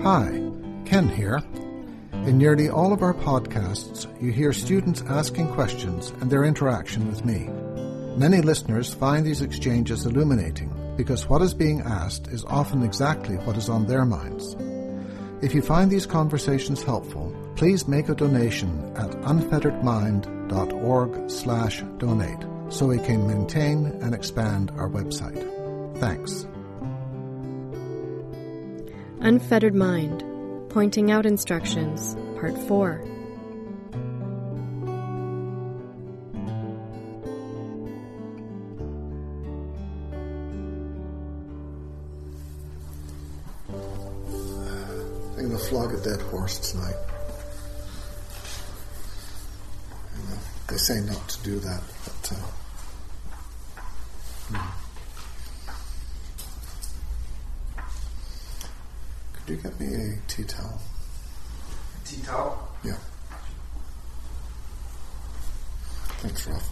Hi, Ken here. In nearly all of our podcasts, you hear students asking questions and their interaction with me. Many listeners find these exchanges illuminating because what is being asked is often exactly what is on their minds. If you find these conversations helpful, please make a donation at unfetteredmind.org/donate so we can maintain and expand our website. Thanks. Unfettered Mind, Pointing Out Instructions, Part 4. I'm going to flog a dead horse tonight. They say not to do that, but could you get me a tea towel? A tea towel? Yeah. Thanks, Ralph.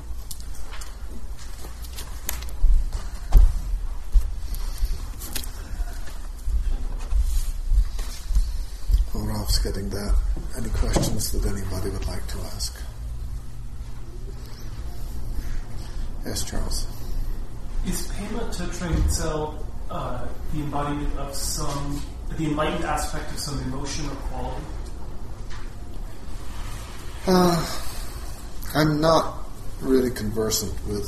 While Ralph's getting that, any questions that anybody would like to ask? Yes, Charles. Is Pema Totrinzel the embodiment of the enlightened aspect of some emotion or quality? I'm not really conversant with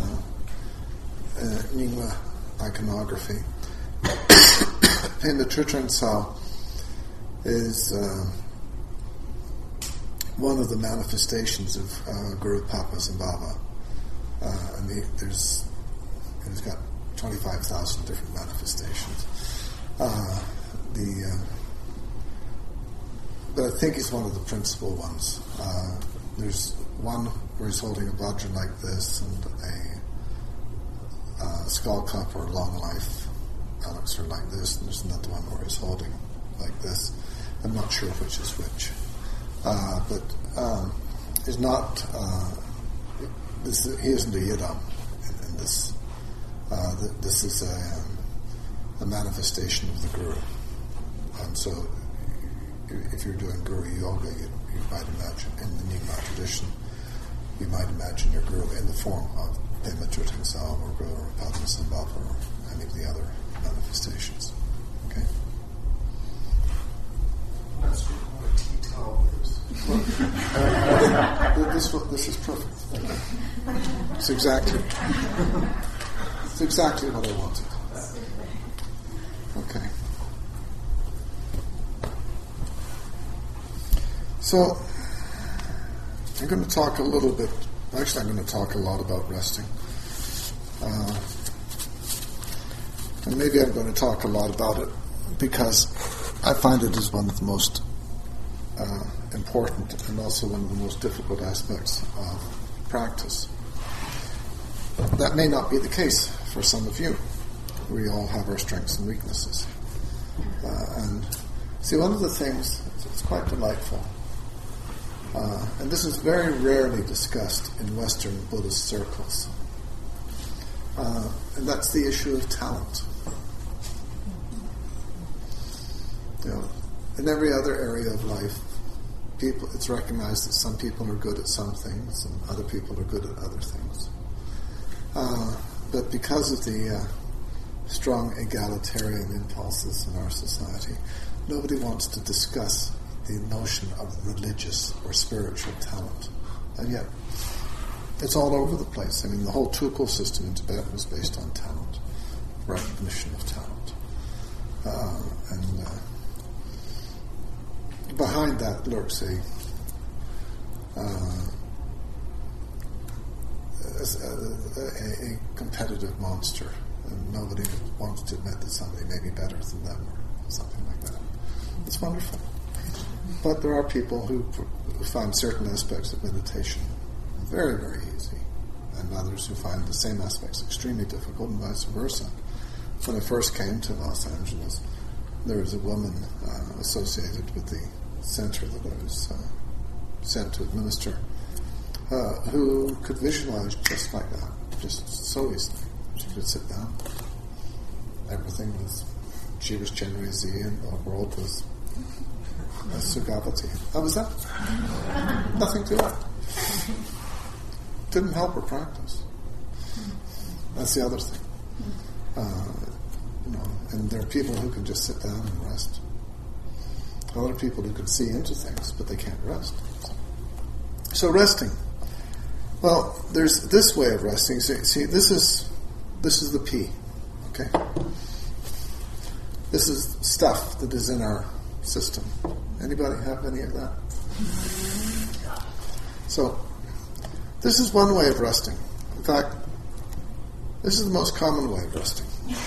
Nyingma iconography. Pema Totrinzel is one of the manifestations of Guru Papa Zimbabwe. And he's got 25,000 different manifestations. But I think he's one of the principal ones. There's one where he's holding a vajra like this and a skull cup or long life elixir like this, and there's another one where he's holding like this. I'm not sure which is which. But he's not... he isn't a yidam in this. This is a manifestation of the Guru. So if you're doing Guru Yoga, you might imagine, in the Nyingma tradition, you might imagine your Guru in the form of Pema Totrinzel or Guru or Padma Sambhava or any of the other manifestations. Okay? That's what a tea towel is. This is perfect. It's exactly what I wanted. Okay. So, I'm going to talk a little bit, actually I'm going to talk a lot about resting. And maybe I'm going to talk a lot about it because I find it is one of the most important and also one of the most difficult aspects of practice. That may not be the case for some of you. We all have our strengths and weaknesses. And see, one of the things, it's quite delightful, and this is very rarely discussed in Western Buddhist circles, and that's the issue of talent. You know, in every other area of life, it's recognized that some people are good at some things and other people are good at other things. But because of the strong egalitarian impulses in our society, nobody wants to discuss the notion of religious or spiritual talent. And yet, it's all over the place. I mean, the whole Tukul system in Tibet was based on talent, recognition of talent. And behind that lurks a competitive monster, and nobody wants to admit that somebody may be better than them or something like that. It's wonderful. But there are people who find certain aspects of meditation very, very easy, and others who find the same aspects extremely difficult, and vice versa. When I first came to Los Angeles, there was a woman associated with the center that I was sent to administer, who could visualize just like that, just so easily. She could sit down. Everything was she was Chenrezig and the world was Sugavati. How was that? Nothing to it. Didn't help her practice. That's the other thing. And there are people who can just sit down and rest. Other people who can see into things, but they can't rest. So resting. Well, there's this way of resting. See, this is the P. Okay? This is stuff that is in our system. Anybody have any of that? So, this is one way of resting. In fact, this is the most common way of resting.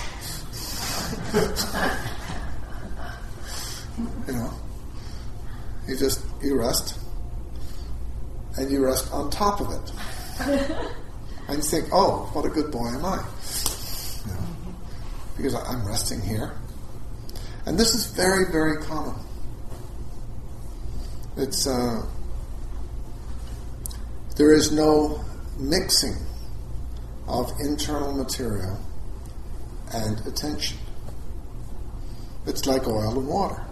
You rest, and you rest on top of it. And you think, oh, what a good boy am I. Because I'm resting here. And this is very, very common. It's there is no mixing of internal material and attention. It's like oil and water.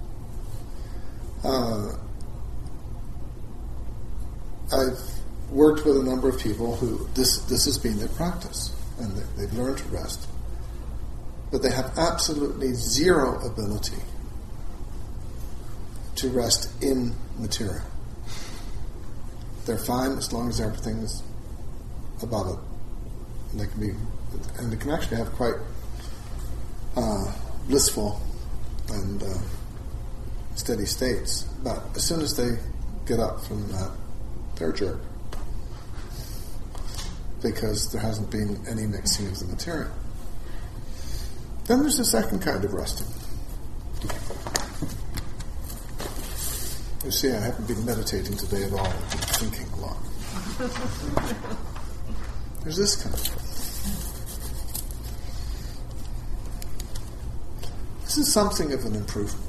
I've worked with a number of people who this has been their practice, and they've learned to rest, but they have absolutely zero ability to rest in material. They're fine as long as everything is above it. And they can actually have quite blissful and steady states. But as soon as they get up from that, they're a jerk. Because there hasn't been any mixing of the material. Then there's the second kind of resting. You see, I haven't been meditating today at all. I've been thinking a lot. There's this kind. This is something of an improvement.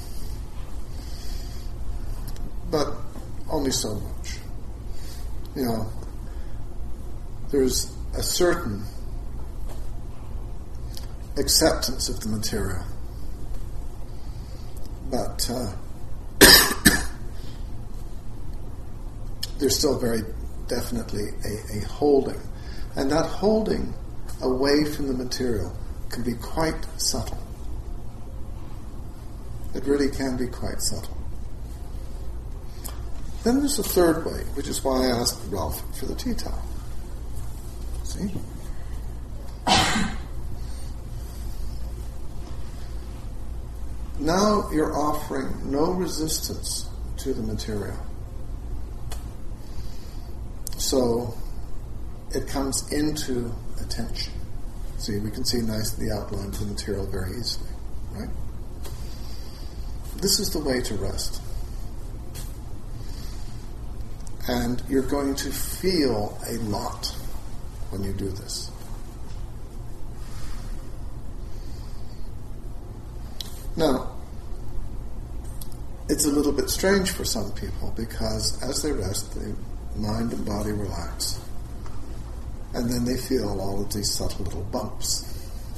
But only so much. There's a certain acceptance of the material. But there's still very definitely a holding. And that holding away from the material can be quite subtle. It really can be quite subtle. Then there's a third way, which is why I asked Ralph for the tea towel. See? Now you're offering no resistance to the material. So it comes into attention. See, we can see nicely the outline of the material very easily, right? This is the way to rest. And you're going to feel a lot when you do this. Now, it's a little bit strange for some people because as they rest, the mind and body relax. And then they feel all of these subtle little bumps.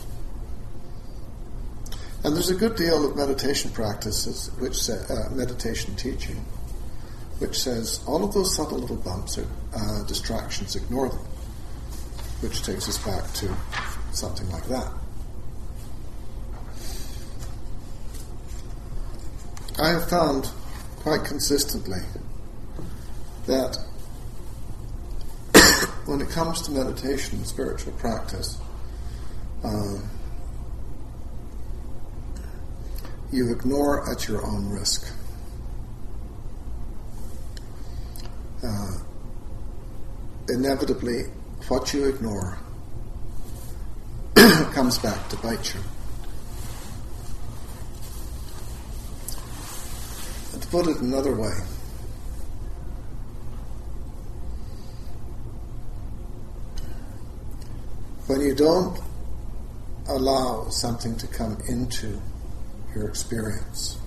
And there's a good deal of meditation practices, meditation teaching, which says all of those subtle little bumps are distractions, ignore them, which takes us back to something like that. I have found quite consistently that when it comes to meditation and spiritual practice, you ignore at your own risk. Inevitably, what you ignore comes back to bite you. And to put it another way, when you don't allow something to come into your experience,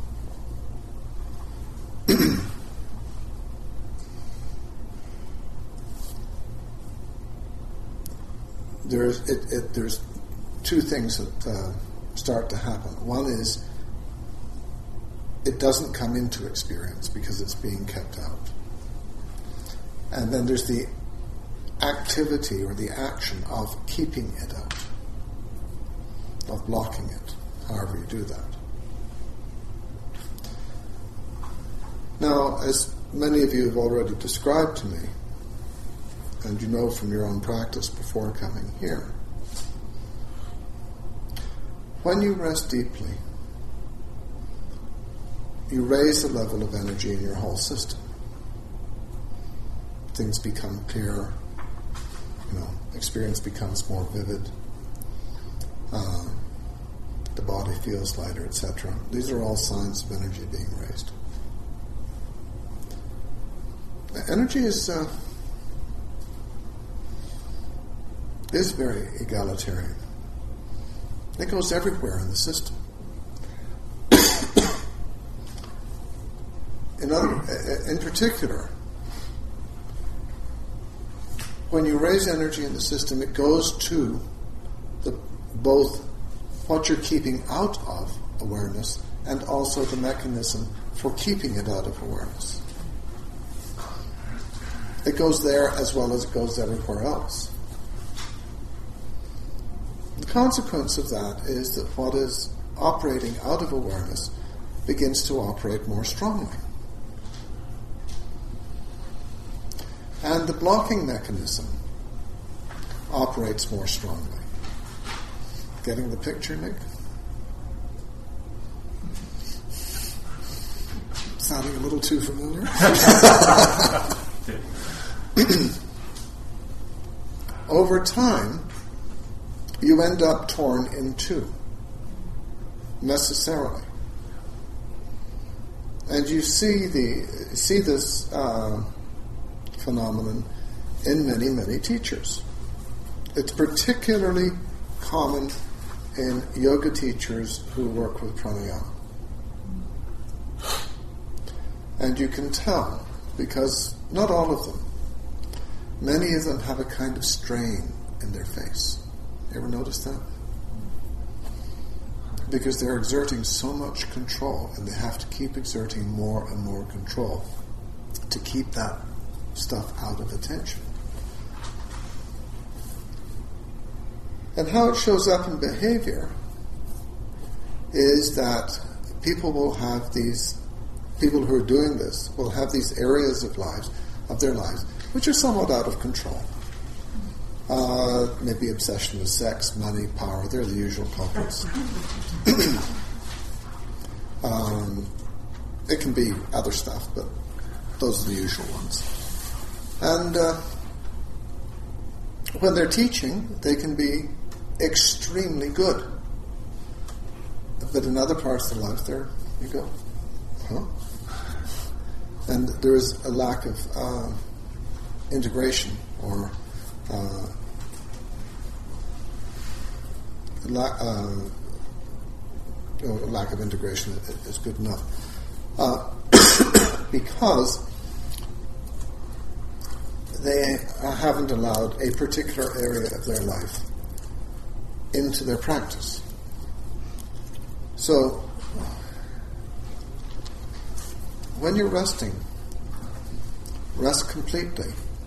there's two things that start to happen. One is it doesn't come into experience because it's being kept out. And then there's the activity or the action of keeping it out, of blocking it, however you do that. Now, as many of you have already described to me, and you know from your own practice before coming here, when you rest deeply, you raise the level of energy in your whole system. Things become clearer, experience becomes more vivid, the body feels lighter, etc. These are all signs of energy being raised. Energy is very egalitarian. It goes everywhere in the system. In particular, when you raise energy in the system, it goes to both what you're keeping out of awareness and also the mechanism for keeping it out of awareness. It goes there as well as it goes everywhere else. The consequence of that is that what is operating out of awareness begins to operate more strongly. And the blocking mechanism operates more strongly. Getting the picture, Nick? Sounding a little too familiar? Over time, you end up torn in two, necessarily. And you see this phenomenon in many, many teachers. It's particularly common in yoga teachers who work with pranayama. And you can tell, because not all of them, many of them have a kind of strain in their face. You ever notice that? Because they're exerting so much control, and they have to keep exerting more and more control to keep that stuff out of attention. And how it shows up in behavior is that people who are doing this will have these areas of their lives which are somewhat out of control. Maybe obsession with sex, money, power, they're the usual culprits. It can be other stuff, but those are the usual ones. And when they're teaching, they can be extremely good. But in other parts of their life, there you go. Huh? And there is a lack of integration, or lack of integration is good enough. Because they haven't allowed a particular area of their life into their practice. So, when you're resting, rest completely.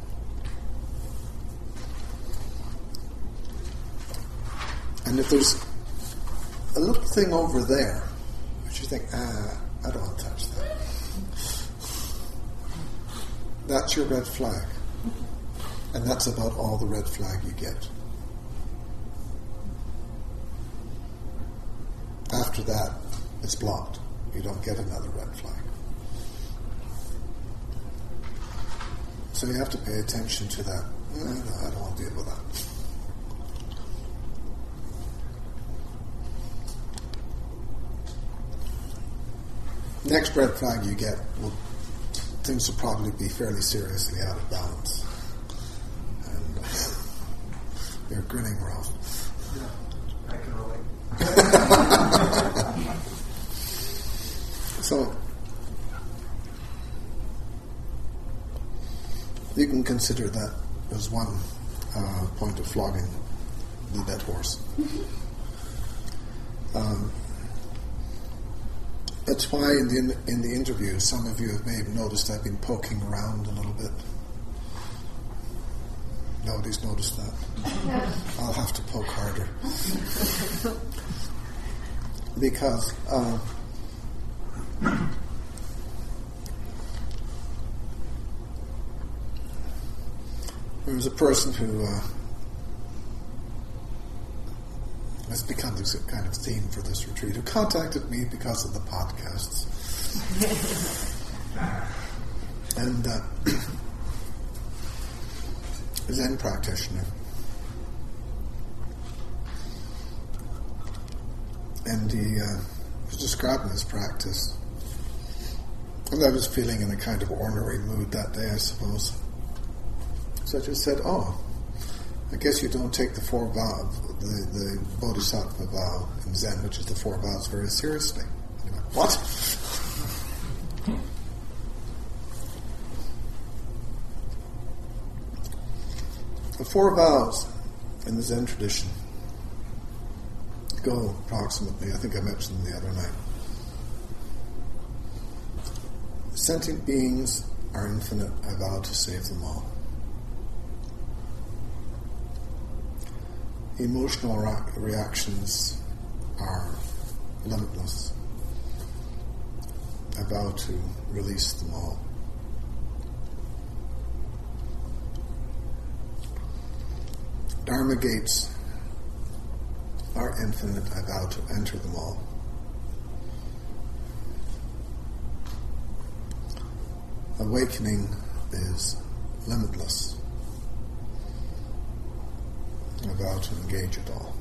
And if there's a little thing over there, which you think, I don't want to touch that, that's your red flag. And that's about all the red flag you get. After that, it's blocked. You don't get another red flag. So you have to pay attention to that. No, I don't want to deal with that. Next red flag you get, things will probably be fairly seriously out of balance. And you're grinning, Ralph. Yeah, I can relate. So, you can consider that as one point of flogging the dead horse. That's why in the interview, some of you may have noticed I've been poking around a little bit. Nobody's noticed that. I'll have to poke harder. Because there was a person who has become this kind of theme for this retreat, who contacted me because of the podcasts. And a Zen practitioner. And he was describing his practice. And I was feeling in a kind of ornery mood that day, I suppose. So I just said, I guess you don't take the four vows, the Bodhisattva vow in Zen, which is the four vows, very seriously. And he went, what? The four vows in the Zen tradition go approximately, I think I mentioned them the other night. Sentient beings are infinite, I vow to save them all. Emotional reactions are limitless. I vow to release them all. Dharma gates are infinite. I vow to enter them all. Awakening is limitless. I vow to engage it all.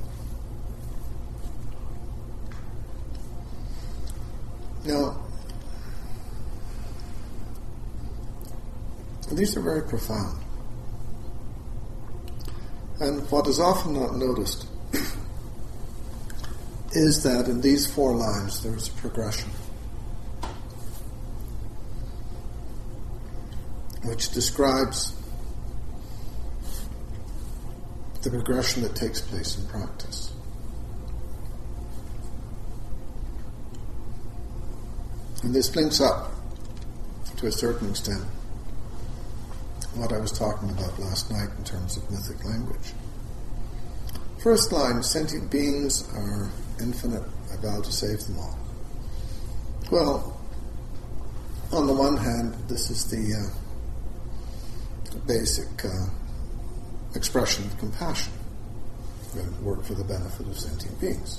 Now, these are very profound. And what is often not noticed is that in these 4 lines there is a progression which describes the progression that takes place in practice. And this links up, to a certain extent, what I was talking about last night in terms of mythic language. First line, sentient beings are infinite, I vow to save them all. Well, on the one hand, this is the basic expression of compassion. We work for the benefit of sentient beings.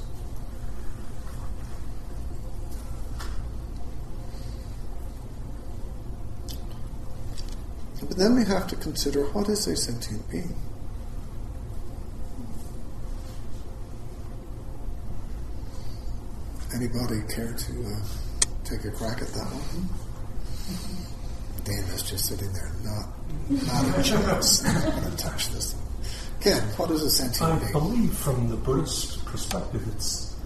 But then we have to consider, what is a sentient being? Anybody care to take a crack at that one? Dana's just sitting there, not a chance. I'm not going to touch this. Ken, what is a sentient being? I believe from the Buddhist perspective, it's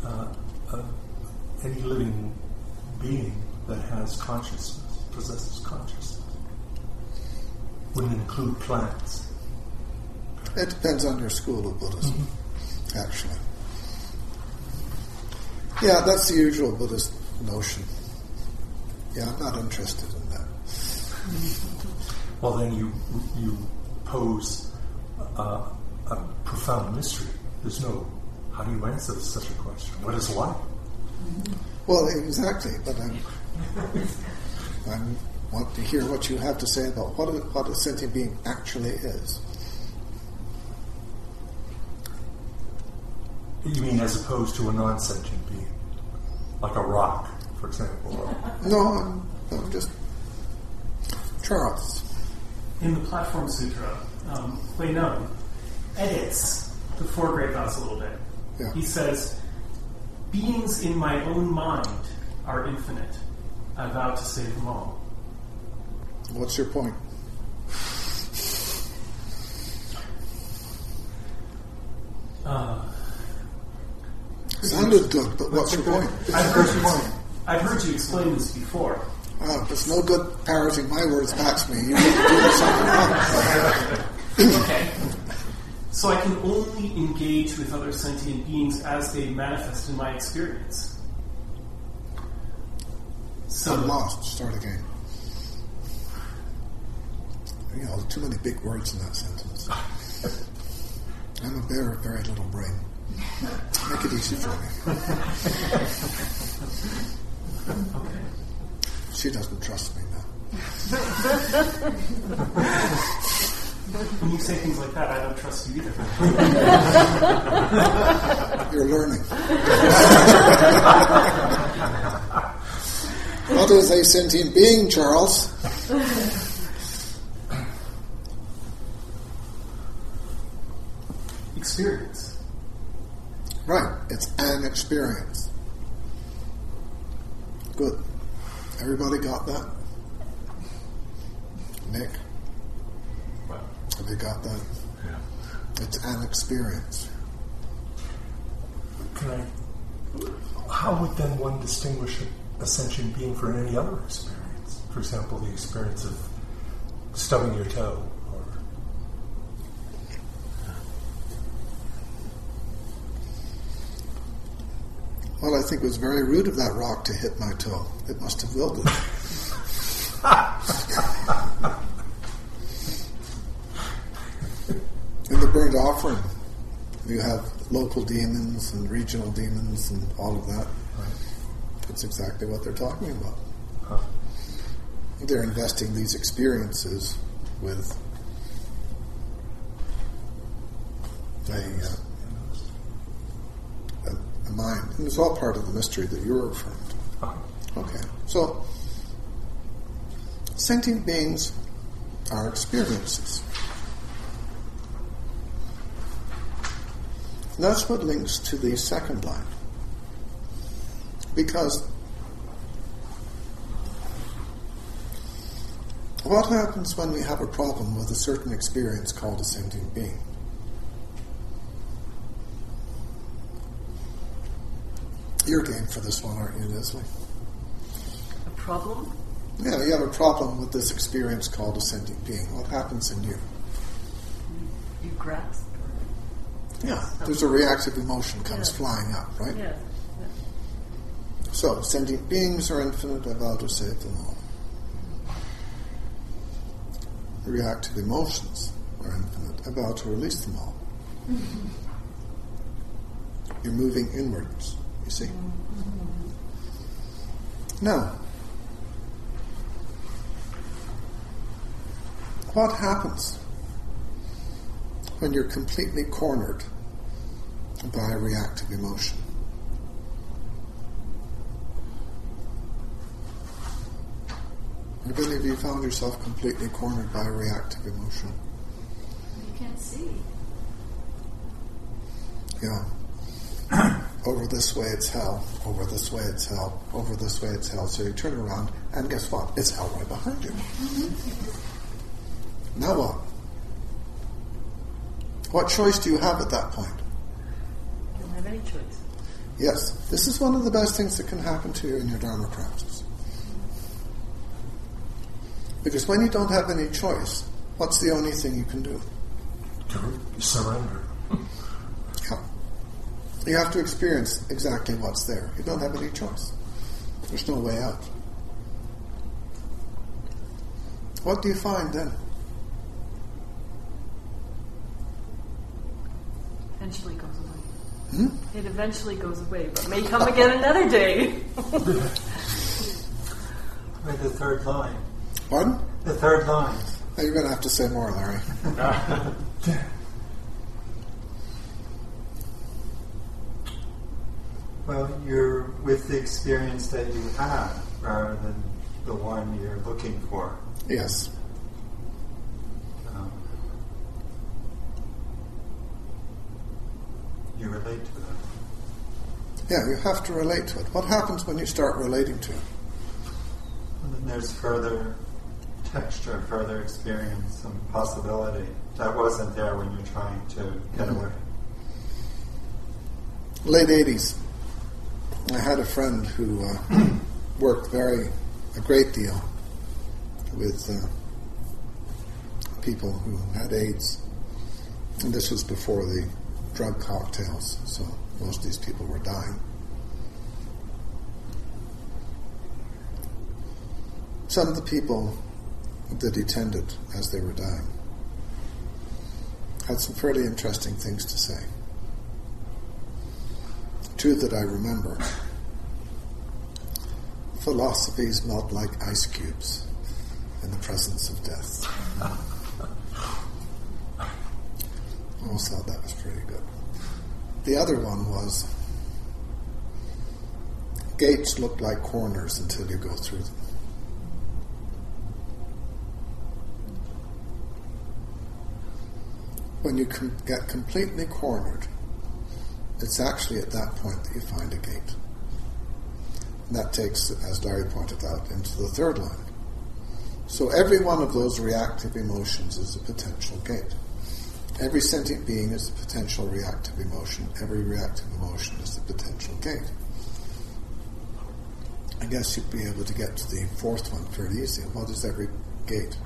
any living being that has consciousness, possesses consciousness. Wouldn't include plants. It depends on your school of Buddhism, actually. Yeah, that's the usual Buddhist notion. Yeah, I'm not interested in that. Well, then you pose a profound mystery. There's no, how do you answer such a question? What is life? Well, exactly, but I want to hear what you have to say about what a sentient being actually is. You mean as opposed to a non-sentient being? Like a rock, for example? No, I'm just... Charles. In the Platform Sutra, Hui Neng edits the 4 great vows a little bit. Yeah. He says, beings in my own mind are infinite. I vow to save them all. What's your point? Sounded good, but what's your point? I've heard you explain this before. There's no good parroting my words back to me. You need to do something else. Okay. So I can only engage with other sentient beings as they manifest in my experience. So I'm lost. Start again. Too many big words in that sentence. I'm a bear of very little brain. Make it easy for me. Okay. She doesn't trust me now. When you say things like that, I don't trust you either. You're learning. What is a sentient being, Charles? Experience. Right. It's an experience. Good. Everybody got that? Nick? Well, Have you got that? Yeah. It's an experience. How would then one distinguish a sentient being from any other experience? For example, the experience of stubbing your toe, or Well, I think it was very rude of that rock to hit my toe. It must have willed it. In the burnt offering, you have local demons and regional demons and all of that. right? That's exactly what they're talking about. Huh. They're investing these experiences with a mind. And it's all part of the mystery that you're referring to. Huh. Okay, so sentient beings are experiences. And that's what links to the second line. Because what happens when we have a problem with a certain experience called a sentient being? You're game for this one, aren't you, Leslie? A problem? Yeah, you have a problem with this experience called a sentient being. What happens in you? You grasp? Yeah, there's a reactive emotion comes Yeah. flying up, right? Yeah. So, sentient beings are infinite, I vow to save them all. Reactive emotions are infinite, I vow to release them all. You're moving inwards, you see? Now, what happens when you're completely cornered by a reactive emotion? Have any of you found yourself completely cornered by a reactive emotion? You can't see. Yeah. Over this way it's hell, over this way it's hell, over this way it's hell. So you turn around and guess what? It's hell right behind you. Now what? What choice do you have at that point? You don't have any choice. Yes, this is one of the best things that can happen to you in your Dharma practice. Because when you don't have any choice, what's the only thing you can do? To surrender. Yeah. You have to experience exactly what's there. You don't have any choice. There's no way out. What do you find then? Eventually goes away. Hmm? It eventually goes away, but may come again another day. With the third line. Pardon? The third line. Oh, you're going to have to say more, Larry. Well, you're with the experience that you have rather than the one you're looking for. Yes. You relate to that. Yeah, you have to relate to it. What happens when you start relating to it? And then there's further texture, further experience, some possibility that wasn't there when you're trying to get away. Late 80s, I had a friend who worked a great deal with people who had AIDS. And this was before the drug cocktails, so most of these people were dying. Some of the people that he tended as they were dying had some fairly interesting things to say. Two that I remember. Philosophies melt like ice cubes in the presence of death. I always thought that was pretty good. The other one was, gates look like corners until you go through them. When you get completely cornered, it's actually at that point that you find a gate. And that takes, as Larry pointed out, into the third line. So every one of those reactive emotions is a potential gate. Every sentient being is a potential reactive emotion. Every reactive emotion is a potential gate. I guess you'd be able to get to the fourth one fairly easy. What is every gate?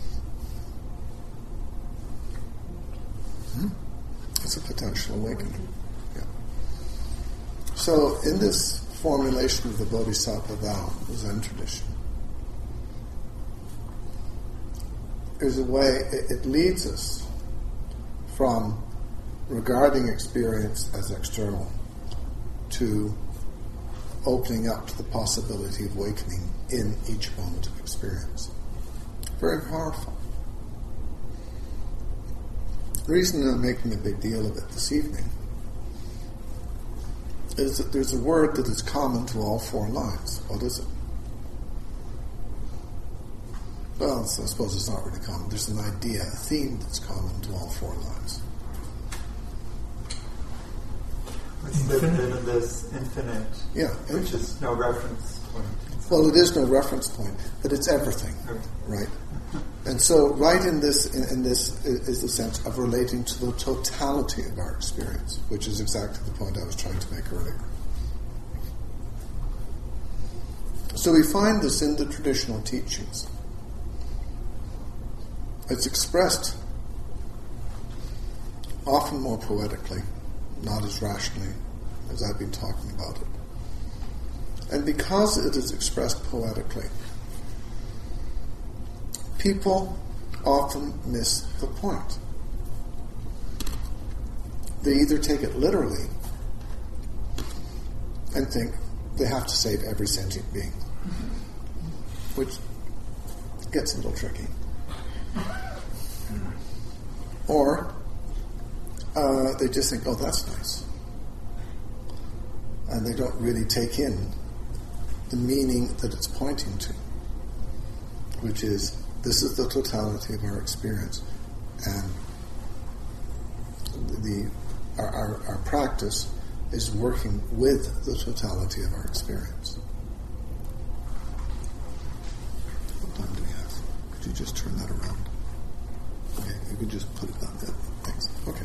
It's a potential awakening. Yeah. So in this formulation of the Bodhisattva vow, the Zen tradition, there's a way, it leads us from regarding experience as external to opening up to the possibility of awakening in each moment of experience. Very powerful. The reason I'm making a big deal of it this evening is that there's a word that is common to all four lines. What is it? Well, I suppose it's not really common. There's an idea, a theme that's common to all four lines. This infinite, Yeah, which is no reference point. well, it is no reference point, but it's everything, right? And so, right in this is the sense of relating to the totality of our experience, which is exactly the point I was trying to make earlier. So we find this in the traditional teachings. It's expressed often more poetically, not as rationally as I've been talking about it. And because it is expressed poetically, people often miss the point. They either take it literally and think they have to save every sentient being, which gets a little tricky. Or they just think, oh, that's nice. And they don't really take in the meaning that it's pointing to, which is, this is the totality of our experience. And our practice is working with the totality of our experience. What time do we have? Could you just turn that around? Okay, you could just put it down there. Thanks. Okay.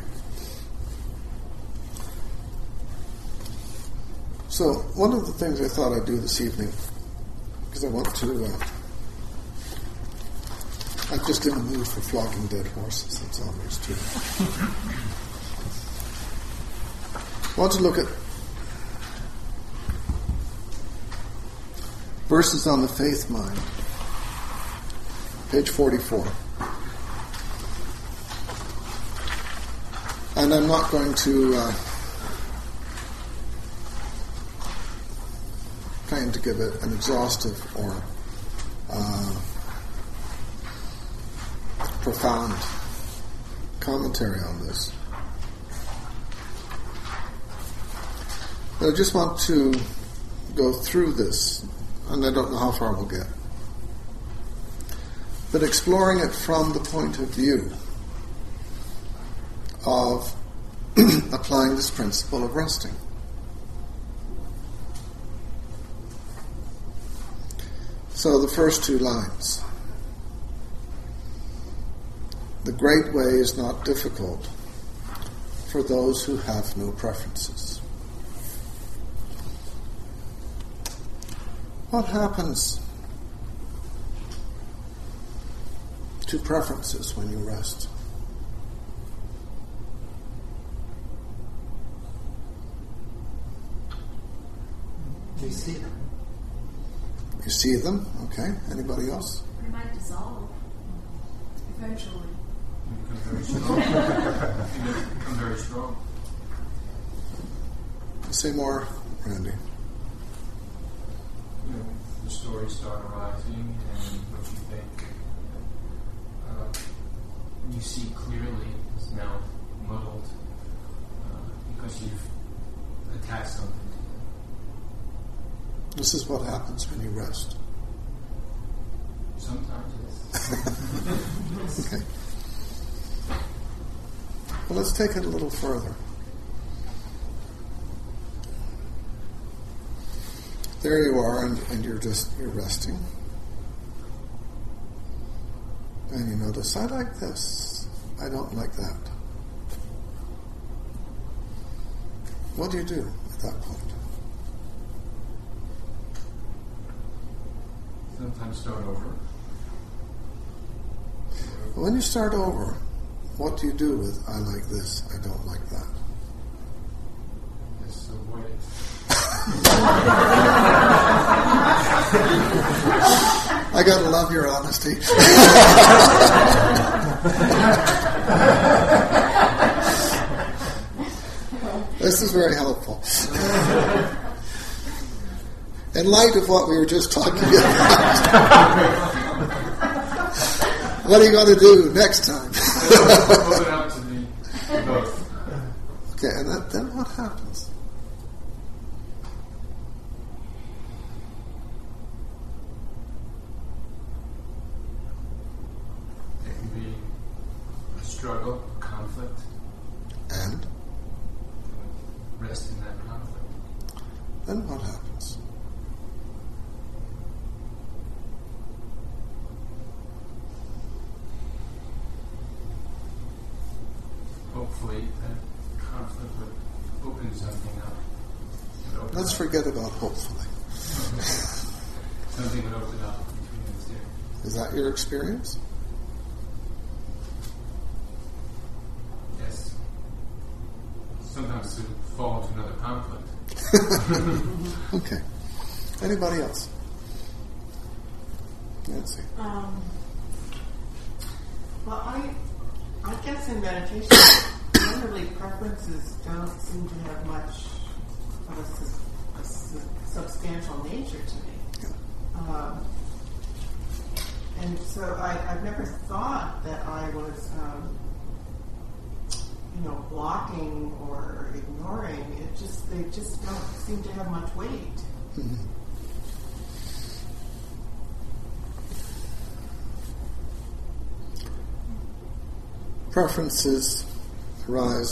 So, one of the things I thought I'd do this evening, because I want to, I'm just in the mood for flogging dead horses, that's all there is to it. I want to look at verses on the Faith Mind, page 44. And I'm not going to trying to give it an exhaustive or profound commentary on this. But I just want to go through this, and I don't know how far we'll get, but exploring it from the point of view of applying this principle of resting. So the first two lines. The great way is not difficult for those who have no preferences. What happens to preferences when you rest? You see them. You see them, okay. Anybody else? They might dissolve eventually. You become very strong. Say more, Randy. The stories start arising, and what you think you see clearly is now muddled because you've attached something to it. This is what happens when you rest. Sometimes it's Okay. Well, let's take it a little further. There you are, and you're resting. And you notice, I like this. I don't like that. What do you do at that point? sometimes start over. When you start over, what do you do with I like this, I don't like that? Just avoid it. I gotta love your honesty. This is very helpful. In light of what we were just talking about, what are you going to do next time? Open up to me both. Okay, and then what happens? It can be a struggle, conflict, And rest in that conflict. then what happens? Hopefully that conflict would open something up. It would open Let's up. forget about hopefully. Something would open up between us two. Is that your experience? Yes. Sometimes to fall into another conflict. Okay. Anybody else? Nancy. Well, I guess in meditation, generally preferences don't seem to have much of a substantial nature to me. And so I've never thought that I was, blocking or ignoring. They just don't seem to have much weight. Mm-hmm. Preferences arise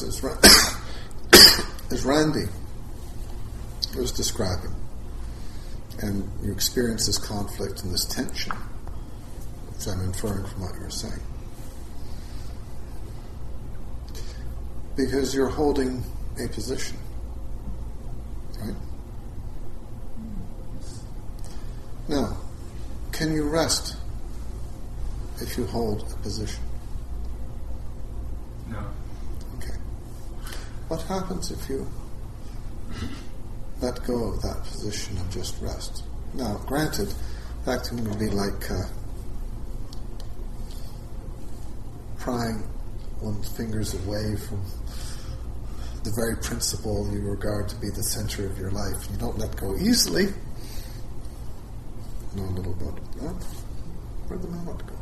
as Randy was describing, and you experience this conflict and this tension, which I'm inferring from what you're saying, because you're holding a position, right? Now, can you rest if you hold a position? No. Okay. What happens if you let go of that position and just rest? Now, granted, that can be like prying one's fingers away from the very principle you regard to be the center of your life. You don't let go easily. Know a little bit. Where'd the moment go?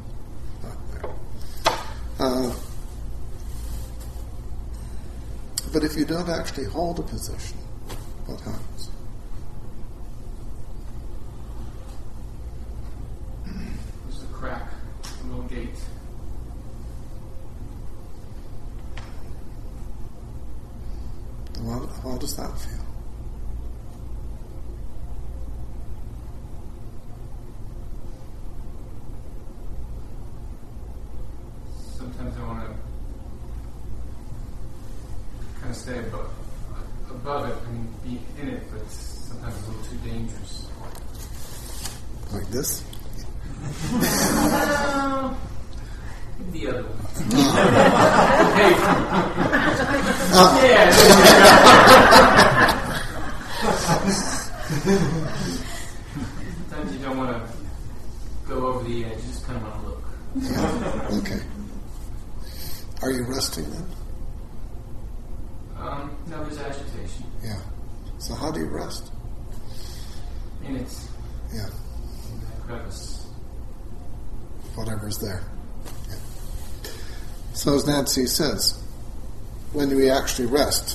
Not there. But if you don't actually hold a position, what happens? There's a crack, a little gate. How does that feel? Sometimes I want to kind of stay above it and be in it, but sometimes it's a little too dangerous. Like this? The other one. No, there's agitation. Yeah. So how do you rest? In it. Yeah. In that crevice. Whatever's there. Yeah. So as Nancy says, when we actually rest,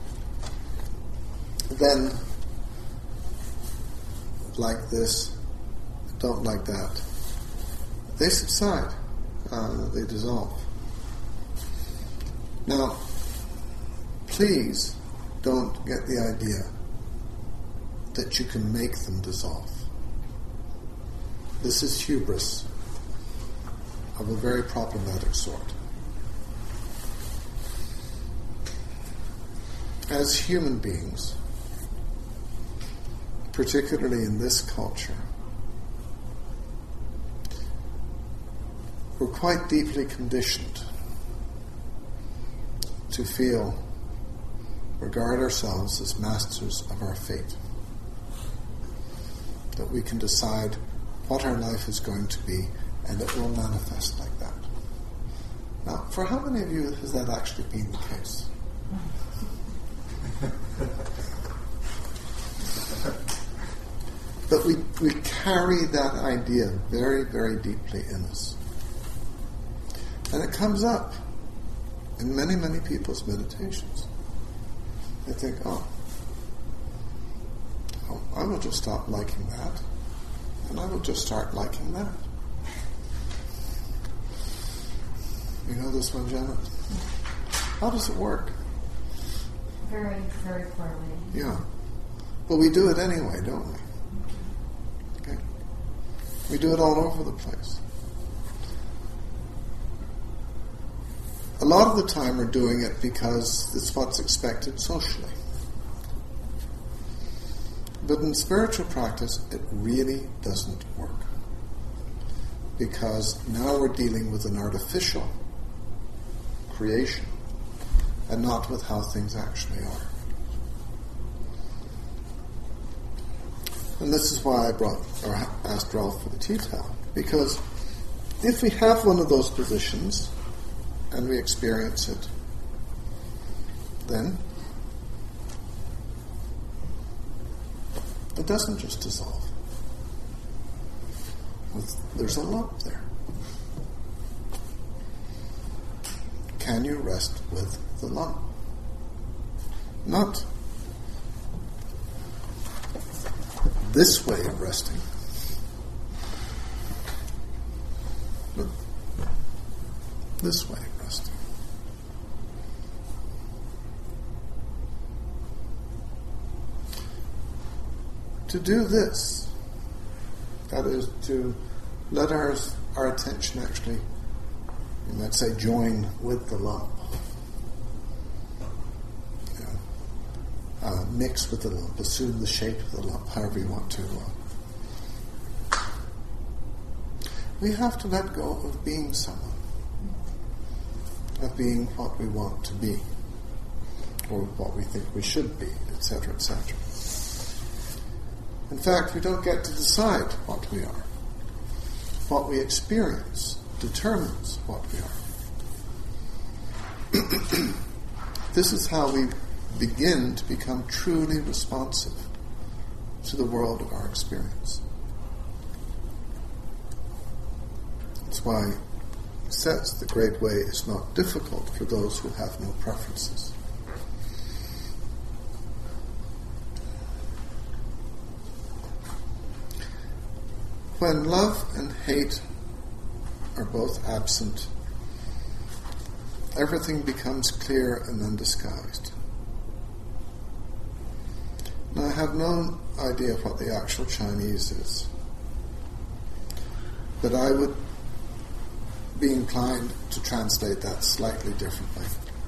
then like this, don't like that, they subside, they dissolve. Now, please don't get the idea that you can make them dissolve. This is hubris of a very problematic sort. As human beings, particularly in this culture, we're quite deeply conditioned to regard ourselves as masters of our fate. That we can decide what our life is going to be, and it will manifest like that. Now, for how many of you has that actually been the case? But we carry that idea very, very deeply in us. And it comes up in many, many people's meditations. They think, oh, I will just stop liking that, and I will just start liking that. You know this one, Janet? How does it work? Very, very poorly. Yeah. But we do it anyway, don't we? Okay. We do it all over the place. A lot of the time we're doing it because it's what's expected socially. But in spiritual practice, it really doesn't work. Because now we're dealing with an artificial creation and not with how things actually are. And this is why I asked Ralph for the tea towel. Because if we have one of those positions and we experience it, then it doesn't just dissolve. There's a lump there. Can you rest with the lump? Not this way of resting, but this way of resting. To do this, that is to let our attention actually, let's say, join with the lump. Mix with the lump, assume the shape of the lump, however you want to. We have to let go of being someone, of being what we want to be, or what we think we should be, etc., etc. In fact, we don't get to decide what we are. What we experience determines what we are. This is how we begin to become truly responsive to the world of our experience. That's why it says the Great Way is not difficult for those who have no preferences. When love and hate are both absent, everything becomes clear and undisguised. Now, I have no idea what the actual Chinese is, but I would be inclined to translate that slightly differently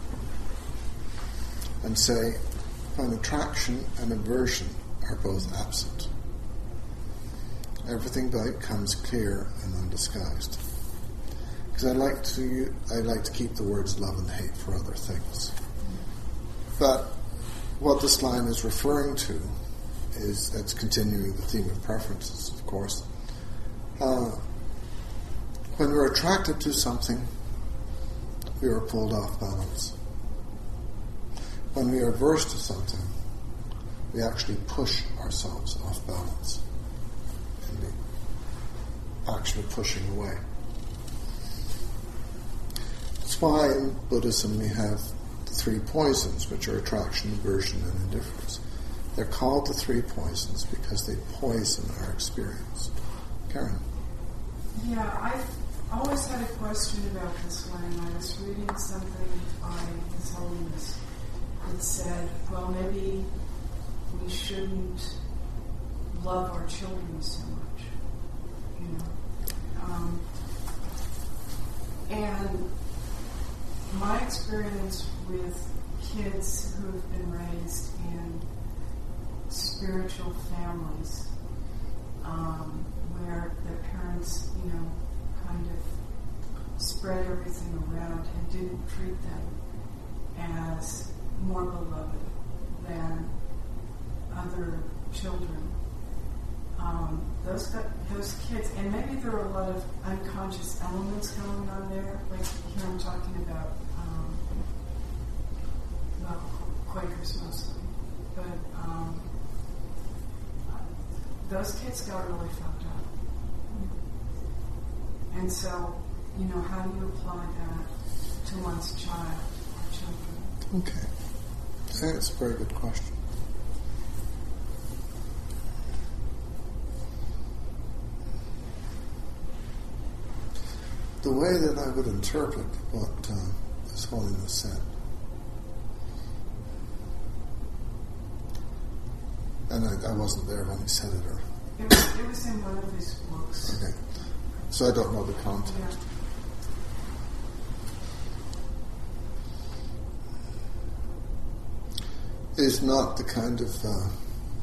and say, when attraction and aversion are both absent, everything becomes clear and undisguised. Because I like to keep the words love and hate for other things. But what this line is referring to is, it's continuing the theme of preferences, of course. When we're attracted to something, we are pulled off balance. when we are averse to something, we actually push ourselves off balance in the action of pushing away. That's why in Buddhism we have the three poisons, which are attraction, aversion, and indifference. They're called the three poisons because they poison our experience. Karen? Yeah, I've always had a question about this one, and I was reading something by His Holiness that said, well, maybe we shouldn't love our children so much, you know. And my experience with kids who've been raised in spiritual families, where their parents, you know, kind of spread everything around and didn't treat them as more beloved than other children. Those kids, and maybe there are a lot of unconscious elements going on there. Like here I'm talking about, well, Quakers mostly, but those kids got really fucked up. And so, you know, how do you apply that to one's child or children? Okay. I think it's a very good question. The way that I would interpret what His Holiness said, and I wasn't there when he said it, or it was in one of his books. Okay, so I don't know the context. It is not the kind of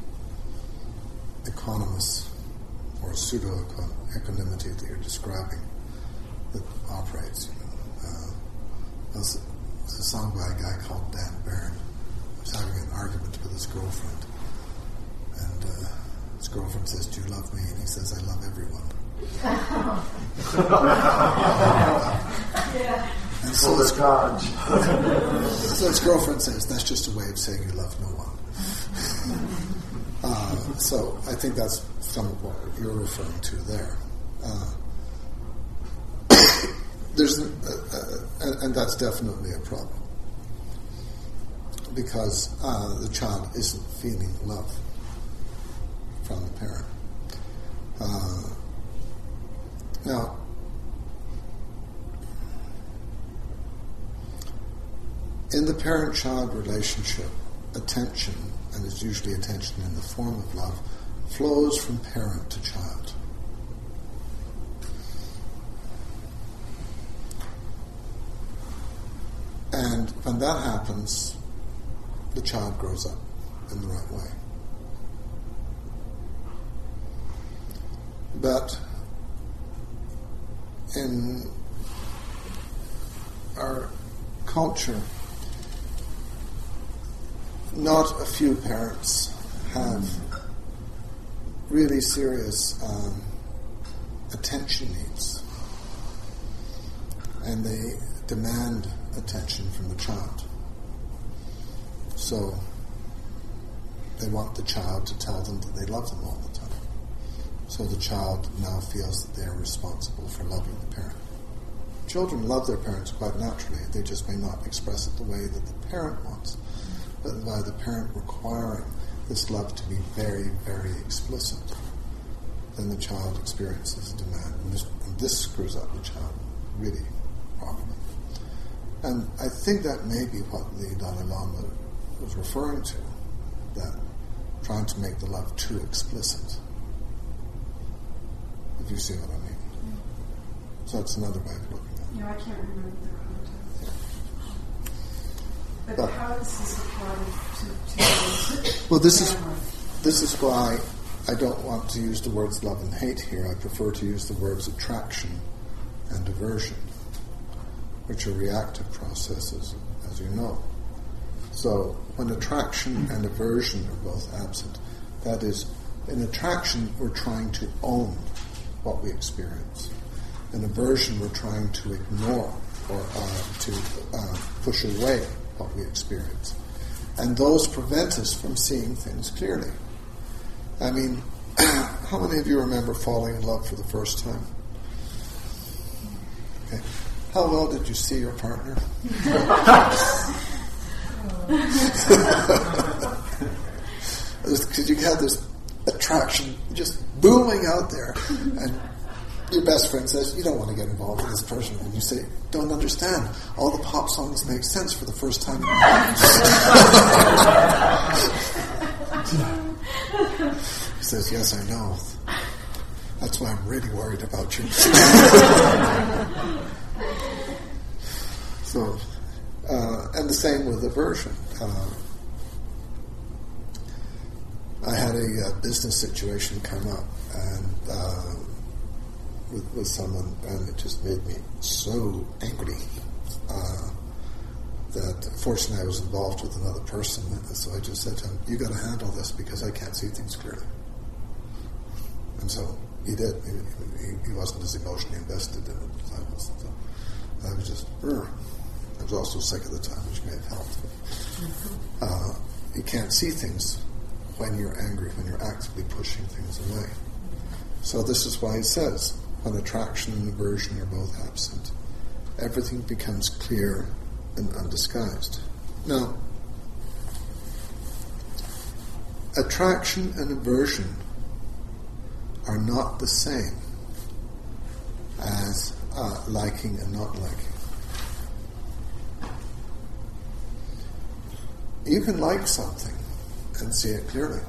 economist or pseudo-equanimity that you're describing that operates. There's a song by a guy called Dan Barron. He was having an argument with his girlfriend, and his girlfriend says, "Do you love me?" And he says, "I love everyone." Yeah. And so his girlfriend says, "That's just a way of saying you love no one." So I think that's some of what you're referring to there. And that's definitely a problem, because the child isn't feeling love from the parent. Now, in the parent-child relationship, attention, and it's usually attention in the form of love, flows from parent to child. And when that happens, the child grows up in the right way. But in our culture, not a few parents have really serious attention needs, and they demand attention from the child. So they want the child to tell them that they love them all the time. So the child now feels that they are responsible for loving the parent. Children love their parents quite naturally. They just may not express it the way that the parent wants. But by the parent requiring this love to be very, very explicit, then the child experiences a demand. And this screws up the child really properly. And I think that may be what the Dalai Lama was referring to, that trying to make the love too explicit. If you see what I mean. Yeah. So that's another way of looking at it. Yeah, I can't remember the context. Yeah. But how does this apply to well, this is why I don't want to use the words love and hate here. I prefer to use the words attraction and aversion, which are reactive processes, as you know. So when attraction and aversion are both absent, that is, in attraction we're trying to own what we experience. In aversion we're trying to ignore or to push away what we experience. And those prevent us from seeing things clearly. I mean, how many of you remember falling in love for the first time? Okay. How well did you see your partner? Because you had this attraction just booming out there, and your best friend says, you don't want to get involved with this person, and you say, don't understand, all the pop songs make sense for the first time in your life. He says, yes, I know. That's why I'm really worried about you. So, and the same with aversion. I had a business situation come up, and with someone, and it just made me so angry that fortunately I was involved with another person, so I just said to him, you got to handle this because I can't see things clearly. And so he did. He wasn't as emotionally invested in it as I was. So I was just, I was also sick at the time, which may have helped. You can't see things when you're angry, when you're actively pushing things away. So this is why he says, when attraction and aversion are both absent, everything becomes clear and undisguised. Now, attraction and aversion are not the same as liking and not liking. You can like something and see it clearly.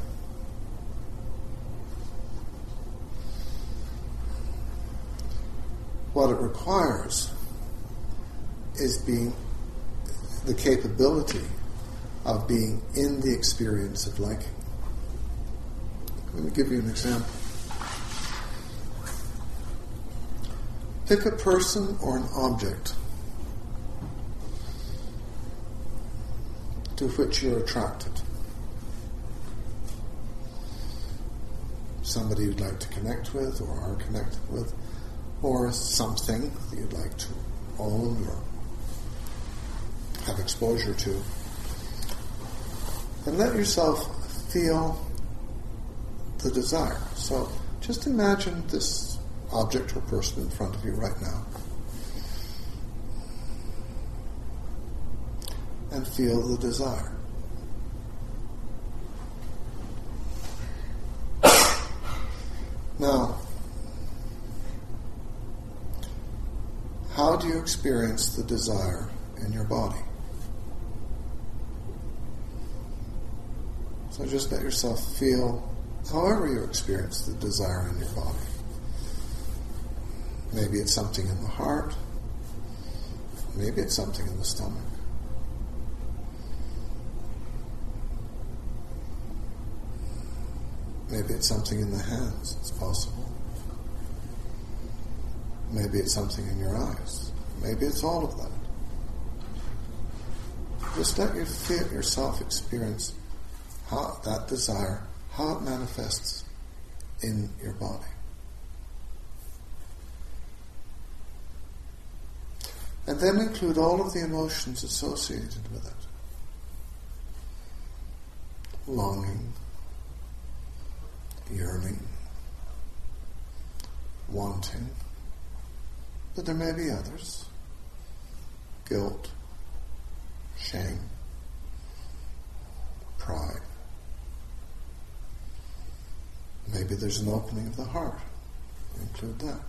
What it requires is being the capability of being in the experience of liking. Let me give you an example. Pick a person or an object to which you're attracted. Somebody you'd like to connect with or are connected with, or something that you'd like to own or have exposure to. And let yourself feel the desire. So just imagine this object or person in front of you right now. And feel the desire. Now, how do you experience the desire in your body? So just let yourself feel however you experience the desire in your body. Maybe it's something in the heart. Maybe it's something in the stomach. Maybe it's something in the hands. It's possible. Maybe it's something in your eyes. Maybe it's all of that. Just let yourself experience how that desire, how it manifests in your body. And then include all of the emotions associated with it. Longing, yearning, wanting, but there may be others. Guilt, shame, pride. Maybe there's an opening of the heart. Include that.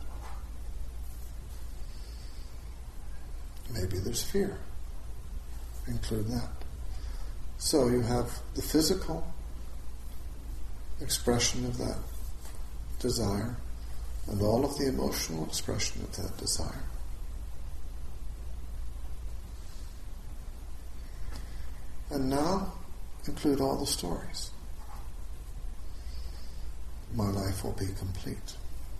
Maybe there's fear. Include that. So you have the physical expression of that desire and all of the emotional expression of that desire. And now include all the stories. My life will be complete.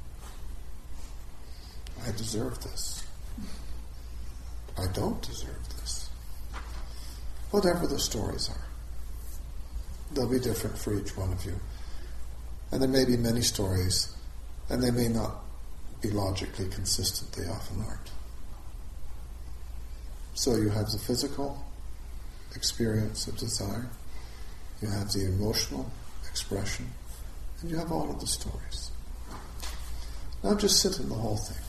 I deserve this. I don't deserve this. Whatever the stories are. They'll be different for each one of you. And there may be many stories, and they may not be logically consistent. They often aren't. So you have the physical, experience of desire, you have the emotional expression, and you have all of the stories. Now just sit in the whole thing.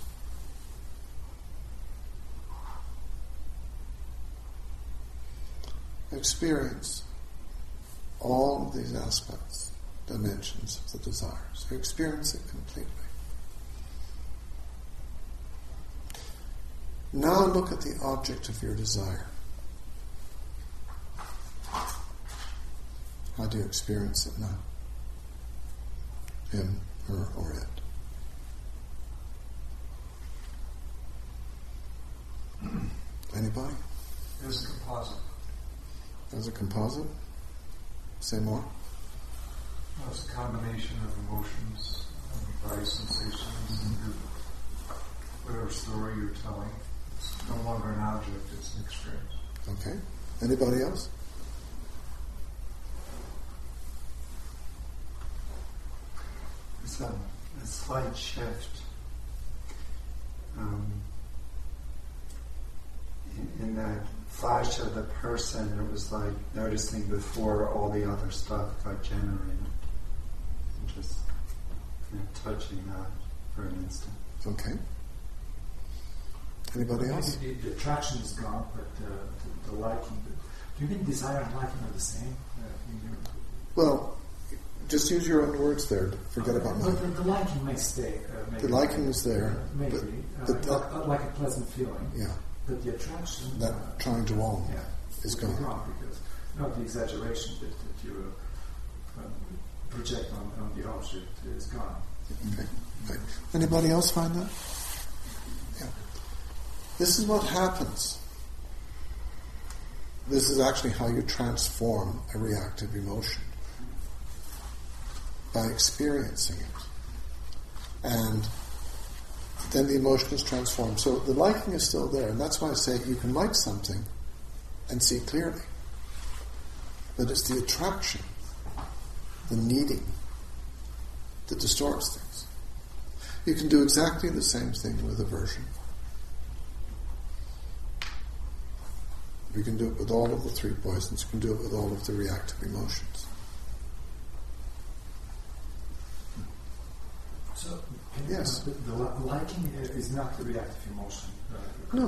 Experience all of these aspects, dimensions of the desire. So experience it completely. Now look at the object of your desire. How do you experience it now? Him, her, or it? Anybody? As a composite. As a composite? Say more. It's a combination of emotions, body sensations, and whatever story you're telling. It's no longer an object, it's an experience. Okay. Anybody else? It's a slight shift in that flash of the person. It was like noticing before all the other stuff got generated, and just touching that for an instant. Okay. Anybody else? The attraction is gone, but the liking. Do you think desire and liking are the same? Well, just use your own words there. Forget about mine. But the liking may stay. The liking is there. Maybe. But like a pleasant feeling. Yeah. But the attraction... That trying to own is gone. Because not the exaggeration that you project on the object is gone. Okay. Right. Anybody else find that? Yeah. This is what happens. This is actually how you transform a reactive emotion. By experiencing it. And then the emotion is transformed. So the liking is still there, and that's why I say you can like something and see clearly. But it's the attraction, the needing, that distorts things. You can do exactly the same thing with aversion. You can do it with all of the three poisons. You can do it with all of the reactive emotions. So, yes. The liking is not the reactive emotion. No.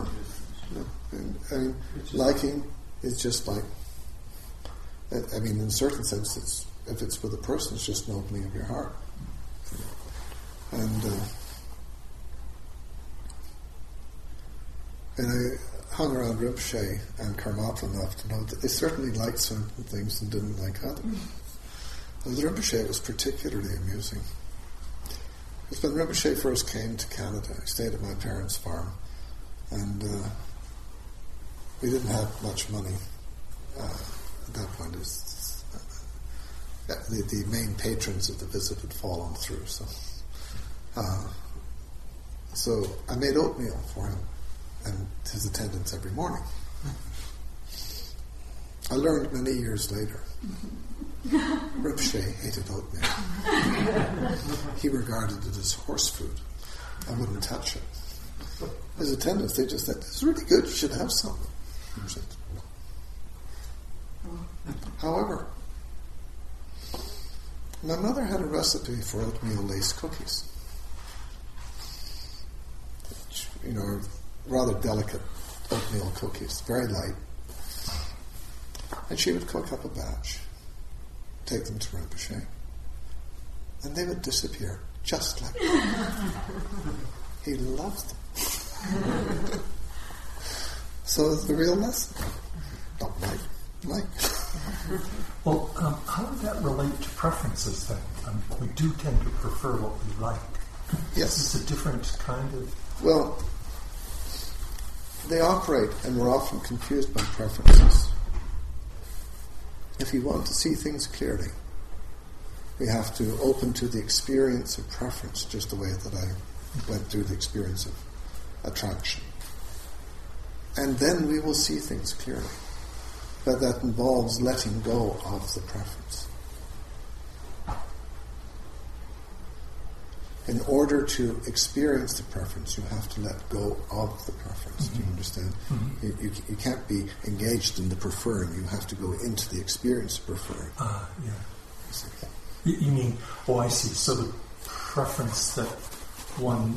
Liking is just like, in a certain sense, if it's with a person, it's just an opening of your heart. And I hung around Rinpoche and Karmapa enough to know that they certainly liked certain things and didn't like others. With Rinpoche, it was particularly amusing. Because when Rinpoche first came to Canada, I stayed at my parents' farm, and we didn't have much money at that point. The main patrons of the visit had fallen through, so I made oatmeal for him and his attendants every morning. I learned many years later, Rinpoche hated oatmeal. He regarded it as horse food. I wouldn't touch it. His attendants, they just said, "It's really good, you should have some." I said, "No." However, my mother had a recipe for oatmeal lace cookies. Which, are rather delicate oatmeal cookies, very light. And she would cook up a batch, take them to Rinpoche, and they would disappear just like that. He loved them. So the real lesson, don't like. Well, how would that relate to preferences then? We do tend to prefer what we like. Yes. It's a different kind of... Well, they operate, and we're often confused by preferences. If you want to see things clearly, we have to open to the experience of preference, just the way that I went through the experience of attraction. And then we will see things clearly. But that involves letting go of the preference. in order to experience the preference, you have to let go of the preference. Do you understand? You can't be engaged in the preferring. You have to go into the experience of preferring. You mean, I see. So the preference that one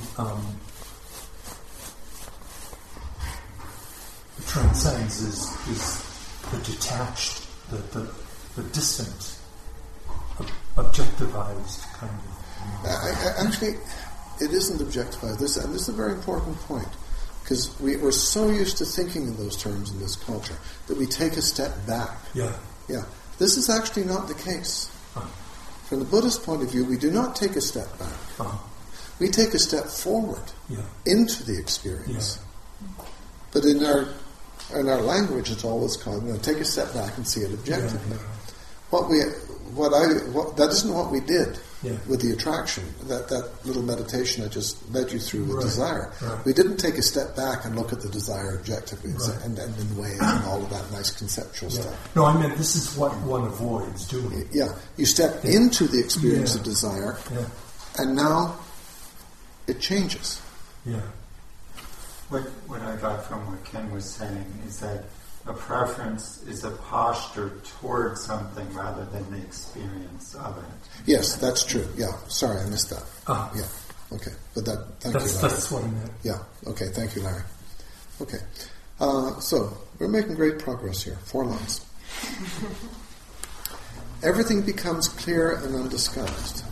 transcends is the detached, the distant, objectivized kind of. Actually, it isn't objectified. This is a very important point, because we're so used to thinking in those terms in this culture that we take a step back. Yeah. This is actually not the case. From the Buddhist point of view, we do not take a step back. We take a step forward into the experience. But in our language, it's always called, take a step back and see it objectively. That isn't what we did with the attraction. That little meditation I just led you through with desire. We didn't take a step back and look at the desire objectively and in ways and all of that nice conceptual stuff. No, I meant this is what one avoids doing. You step into the experience of desire, and now it changes. What I got from what Ken was saying is that a preference is a posture towards something rather than the experience of it. Yes, that's true. Sorry, I missed that. Okay, but thank you, Larry. That's what I meant. Okay, thank you, Larry. Okay, so we're making great progress here. 4 lines. Everything becomes clear and undisguised.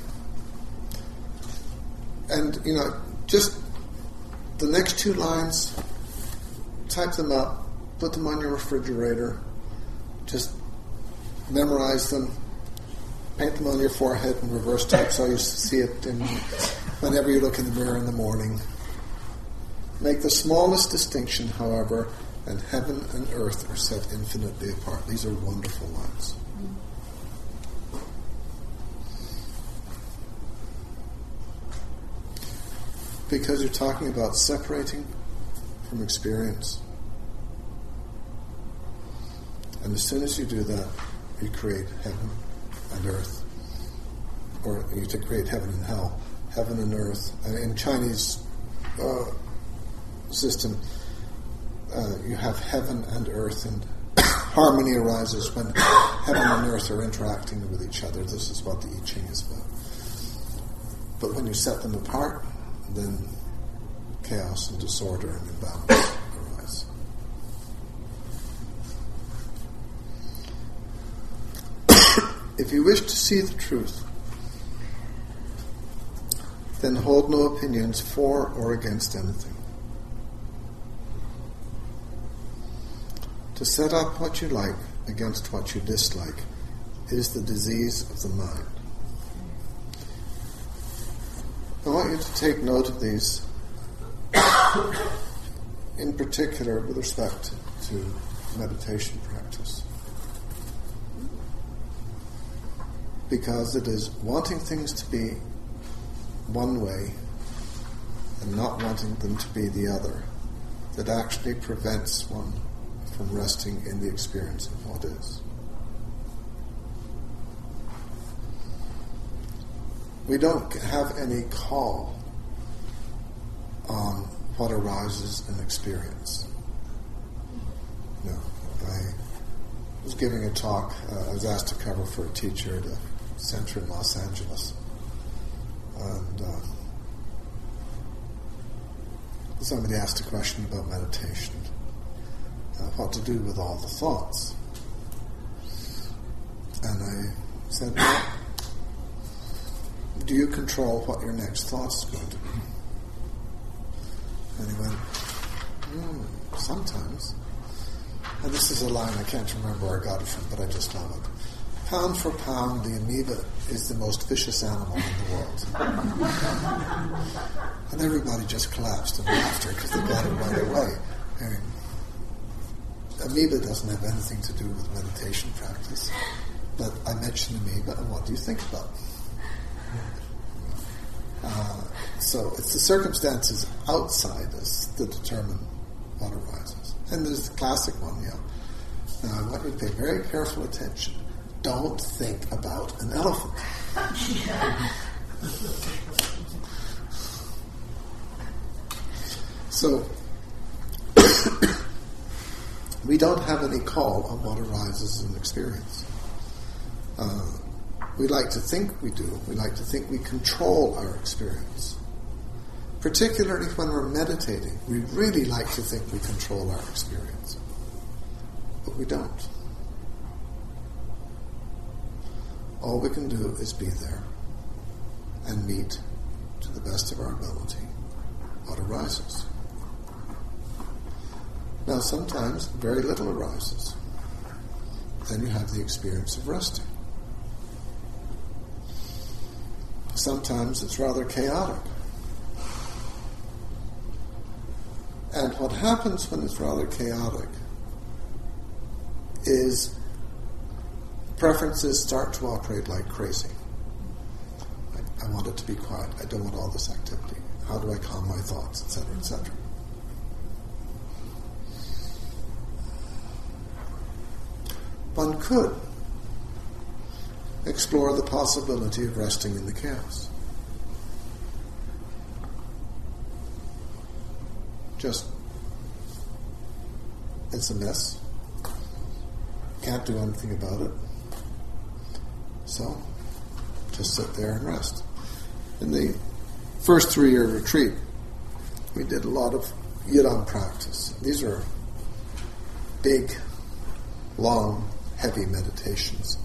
And, just the next 2 lines, type them up, put them on your refrigerator, just memorize them, paint them on your forehead in reverse type so you see it whenever you look in the mirror in the morning. Make the smallest distinction, however, and heaven and earth are set infinitely apart. These are wonderful lines. Because you're talking about separating from experience. And as soon as you do that, you create heaven and earth. Or you to create heaven and hell. Heaven and earth. And in Chinese system, you have heaven and earth, and harmony arises when heaven and earth are interacting with each other. This is what the I Ching is about. But when you set them apart, then chaos and disorder and imbalance arise. If you wish to see the truth, then hold no opinions for or against anything. To set up what you like against what you dislike is the disease of the mind. I want you to take note of these, in particular with respect to meditation practice. Because it is wanting things to be one way and not wanting them to be the other that actually prevents one from resting in the experience of what is. We don't have any call on what arises in experience. No. I was giving a talk, I was asked to cover for a teacher at a center in Los Angeles. And somebody asked a question about meditation. What to do with all the thoughts. And I said, well, do you control what your next thought is going to be? And he went, sometimes. And this is a line I can't remember where I got it from, but I just love it. Pound for pound, the amoeba is the most vicious animal in the world. And everybody just collapsed in laughter because they got it right away. I mean, amoeba doesn't have anything to do with meditation practice. But I mentioned amoeba, and what do you think about it? So it's the circumstances outside us that determine what arises. And there's the classic one, Now I want you to pay very careful attention. Don't think about an elephant. So, we don't have any call on what arises in experience. We like to think we do. We like to think we control our experience. Particularly when we're meditating, we really like to think we control our experience. But we don't. All we can do is be there and meet, to the best of our ability, what arises. Now, sometimes very little arises. Then you have the experience of resting. Sometimes it's rather chaotic. And what happens when it's rather chaotic is preferences start to operate like crazy. I want it to be quiet. I don't want all this activity. How do I calm my thoughts, etc., etc.? One could explore the possibility of resting in the chaos. Just, it's a mess. Can't do anything about it. So, just sit there and rest. In the first 3-year retreat, we did a lot of Yidam practice. These are big, long, heavy meditations.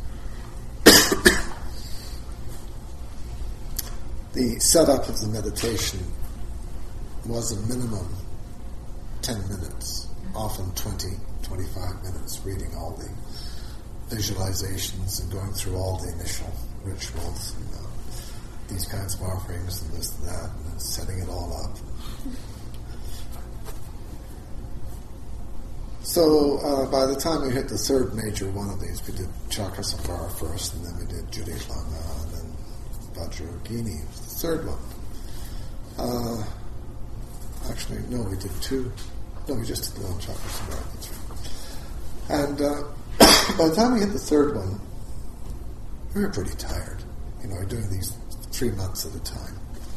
The setup of the meditation was a minimum 10 minutes, often 20, 25 minutes, reading all the visualizations and going through all the initial rituals and these kinds of offerings and this and that, and then setting it all up. So by the time we hit the third major one of these, we did Chakasambhara first, and then we did Judilana, and then Vajrayogini was the third one. Actually, no, we did 2. No, we just did the one Chakasambhara. That's right. And by the time we hit the third one, we were pretty tired. We're doing these 3 months at a time.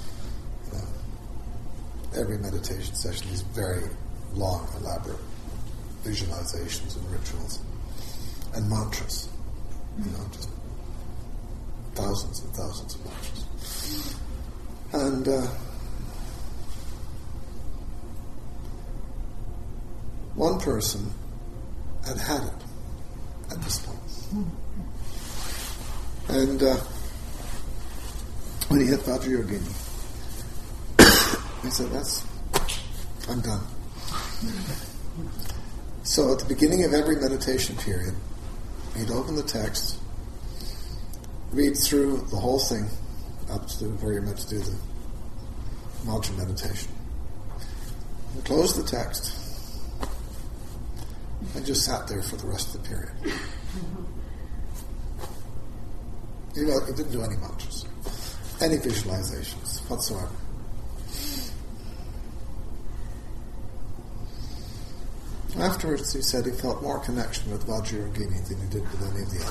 Every meditation session, these very long, elaborate visualizations and rituals and mantras. Just thousands and thousands of mantras. And one person had it at this point. And when he hit Vajrayogini, he said, I'm done. So at the beginning of every meditation period, he'd open the text, read through the whole thing, up to where you're meant to do the mantra meditation, and close the text, and just sat there for the rest of the period. He didn't do any mantras, any visualizations whatsoever. Afterwards, he said he felt more connection with Vajrayogini than he did with any of the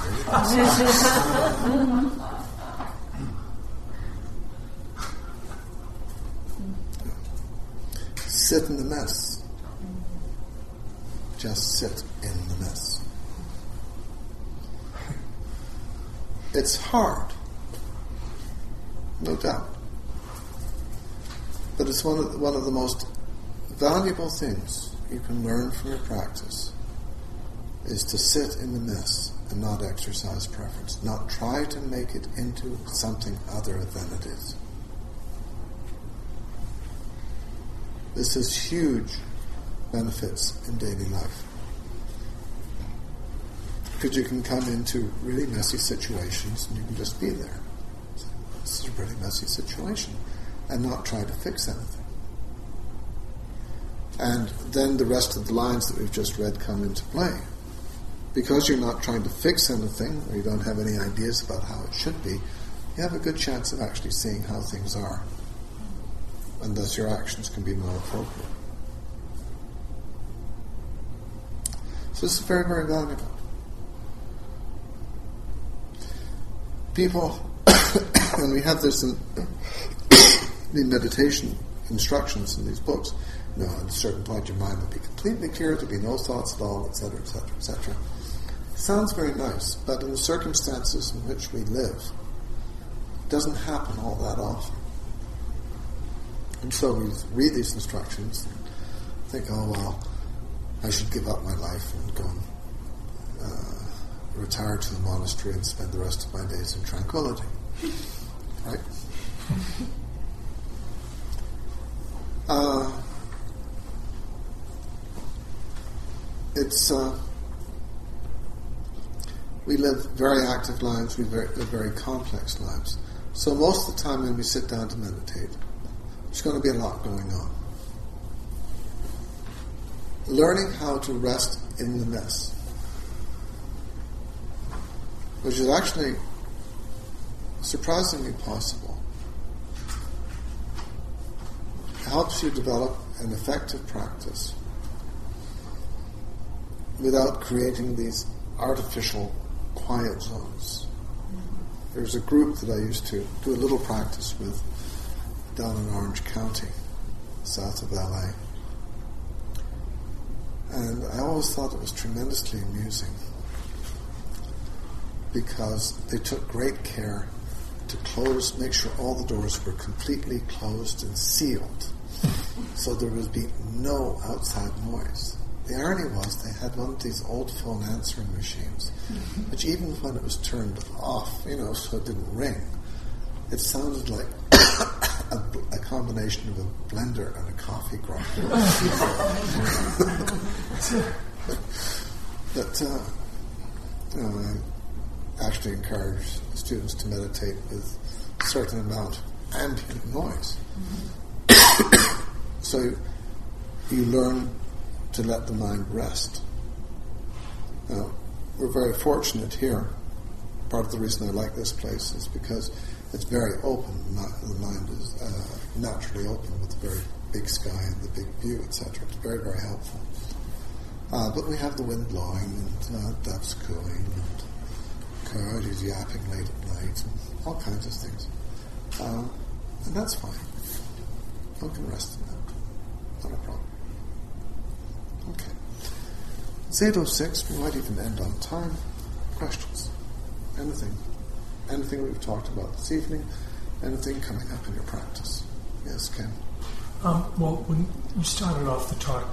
others. Sit in the mess. Just sit in the mess. It's hard, no doubt, but it's one of the most valuable things you can learn from your practice is to sit in the mess and not exercise preference, not try to make it into something other than it is. This has huge benefits in daily life. Because you can come into really messy situations and you can just be there. This is a really messy situation, and not try to fix anything. And then the rest of the lines that we've just read come into play. Because you're not trying to fix anything, or you don't have any ideas about how it should be, you have a good chance of actually seeing how things are. And thus your actions can be more appropriate. So this is very, very valuable. People, and we have this in the meditation instructions in these books, at a certain point your mind will be completely clear, there'll be no thoughts at all, etc., etc., etc. Sounds very nice, but in the circumstances in which we live, it doesn't happen all that often. And so we read these instructions and think, oh well, I should give up my life and go and retire to the monastery and spend the rest of my days in tranquility. Right? We live very active lives, we live very complex lives. So most of the time when we sit down to meditate, there's going to be a lot going on. Learning how to rest in the mess, which is actually surprisingly possible, helps you develop an effective practice without creating these artificial quiet zones. There's a group that I used to do a little practice with down in Orange County, south of LA. And I always thought it was tremendously amusing because they took great care to make sure all the doors were completely closed and sealed so there would be no outside noise. The irony was they had one of these old phone answering machines, which even when it was turned off, so it didn't ring, it sounded like a combination of a blender and a coffee grinder. But I actually encourage students to meditate with a certain amount of ambient noise. So you learn to let the mind rest. Now, we're very fortunate here. Part of the reason I like this place is because it's very open. The mind is naturally open with the very big sky and the big view, etc. It's very, very helpful. But we have the wind blowing and doves cooing and coyotes yapping late at night and all kinds of things. And that's fine. One can rest in that. Not a problem. Okay. It's 8:06. We might even end on time. Questions? Anything we've talked about this evening? Anything coming up in your practice? Yes, Ken? Well, when you started off the talk,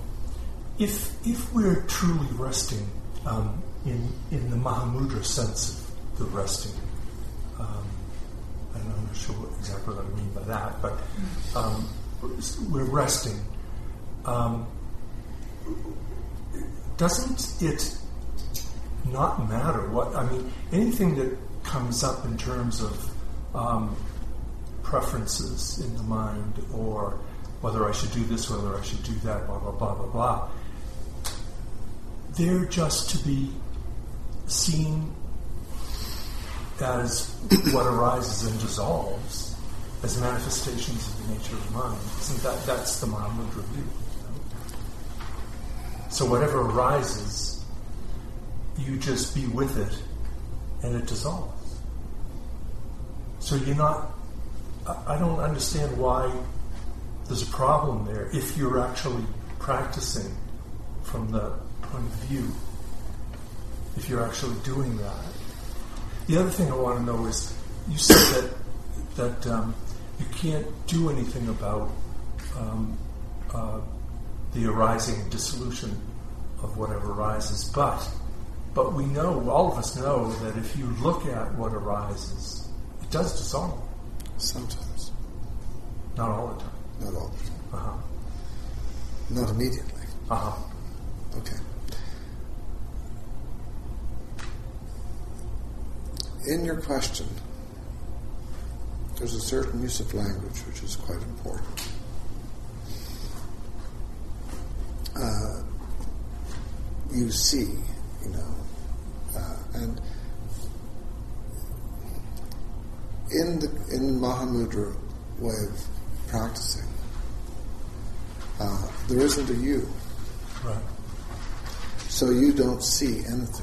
if we're truly resting in the Mahamudra sense of the resting, I'm not sure exactly what I mean by that, but we're resting. Doesn't it not matter anything that comes up in terms of preferences in the mind, or whether I should do this, whether I should do that, blah, blah, blah, blah, blah, they're just to be seen as what arises and dissolves, as manifestations of the nature of the mind. Isn't that's the Mahamudra view? So whatever arises, you just be with it, and it dissolves. So you're not... I don't understand why there's a problem there if you're actually practicing from the point of view, if you're actually doing that. The other thing I want to know is, you said that you can't do anything about the arising and dissolution of whatever arises, but we know, all of us know, that if you look at what arises, it does dissolve. Sometimes. Not all the time. Not all the time. Uh-huh. Not immediately. Uh-huh. Okay. In your question, there's a certain use of language which is quite important. You see, and in Mahamudra way of practicing, there isn't a you. Right. So you don't see anything.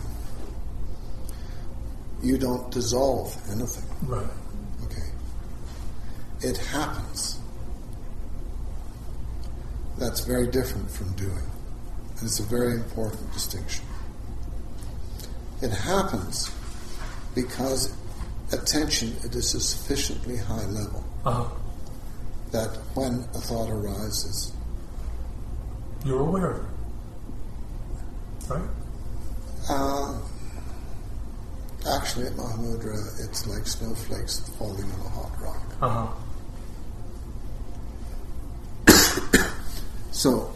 You don't dissolve anything. Right. Okay. It happens. That's very different from doing. And it's a very important distinction. It happens because attention at a sufficiently high level that when a thought arises, you're aware of it, right? Actually, at Mahamudra, it's like snowflakes falling on a hot rock. So,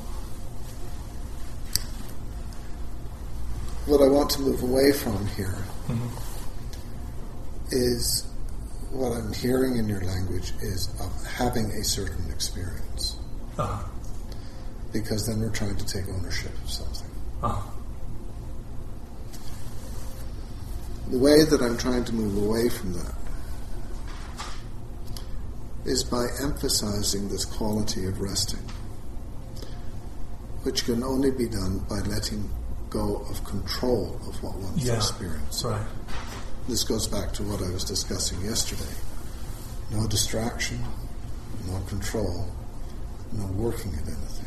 what I want to move away from here is what I'm hearing in your language is of having a certain experience. Because then we're trying to take ownership of something. The way that I'm trying to move away from that is by emphasizing this quality of resting, which can only be done by letting go of control of what one's experiencing. Right. This goes back to what I was discussing yesterday. No distraction, no control, no working at anything.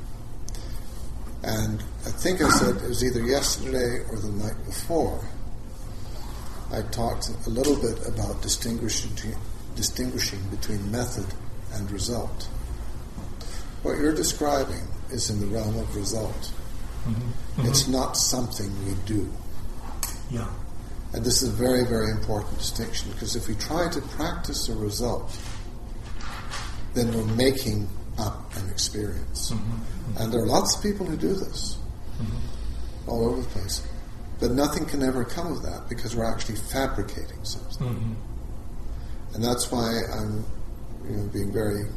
And I think I said it was either yesterday or the night before, I talked a little bit about distinguishing between method and result. What you're describing is in the realm of result. It's not something we do. And this is a very, very important distinction, because if we try to practice a result, then we're making up an experience. And there are lots of people who do this all over the place. But nothing can ever come of that, because we're actually fabricating something. And that's why I'm being very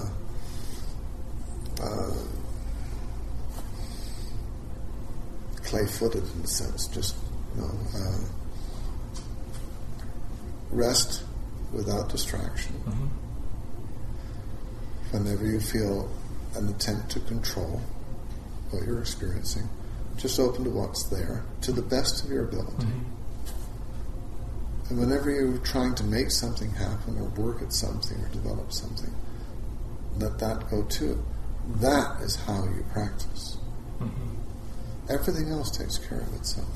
clay-footed in a sense, just rest without distraction. Whenever you feel an attempt to control what you're experiencing, just open to what's there to the best of your ability. And whenever you're trying to make something happen or work at something or develop something, let that go too. That is how you practice. Everything else takes care of itself.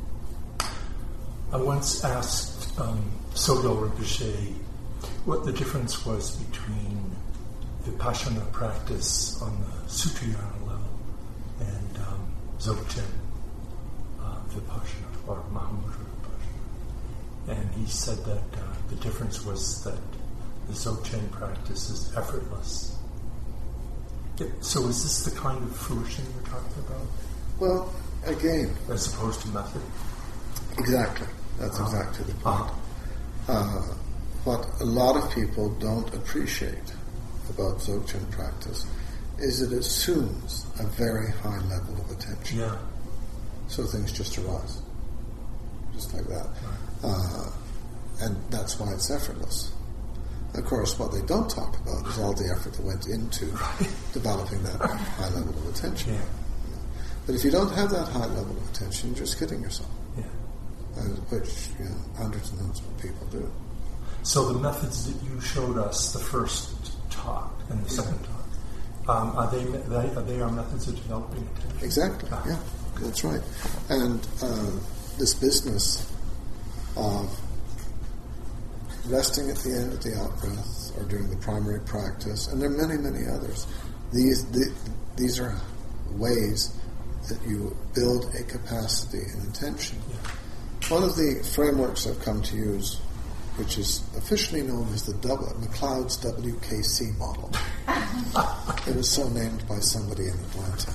I once asked Sogyal Rinpoche what the difference was between Vipassana practice on the Sutrayana level and Dzogchen Vipassana, or Mahamudra Vipassana. And he said that the difference was that the Dzogchen practice is effortless. So is this the kind of fruition you're talking about? Well, again... As opposed to method? Exactly. That's exactly the point. What a lot of people don't appreciate about Dzogchen practice is it assumes a very high level of attention. So things just arise. Just like that. And that's why it's effortless. Of course, what they don't talk about is all the effort that went into developing that high level of attention. But if you don't have that high level of attention, you're just kidding yourself. Which hundreds and hundreds of people do. So the methods that you showed us, the first talk and the second talk, are they our methods of developing attention? Exactly. That's right. And this business of resting at the end of the out-breath or during the primary practice, and there are many, many others. These are ways that you build a capacity and intention. One of the frameworks I've come to use, which is officially known as the McLeod's WKC model. It was so named by somebody in Atlanta.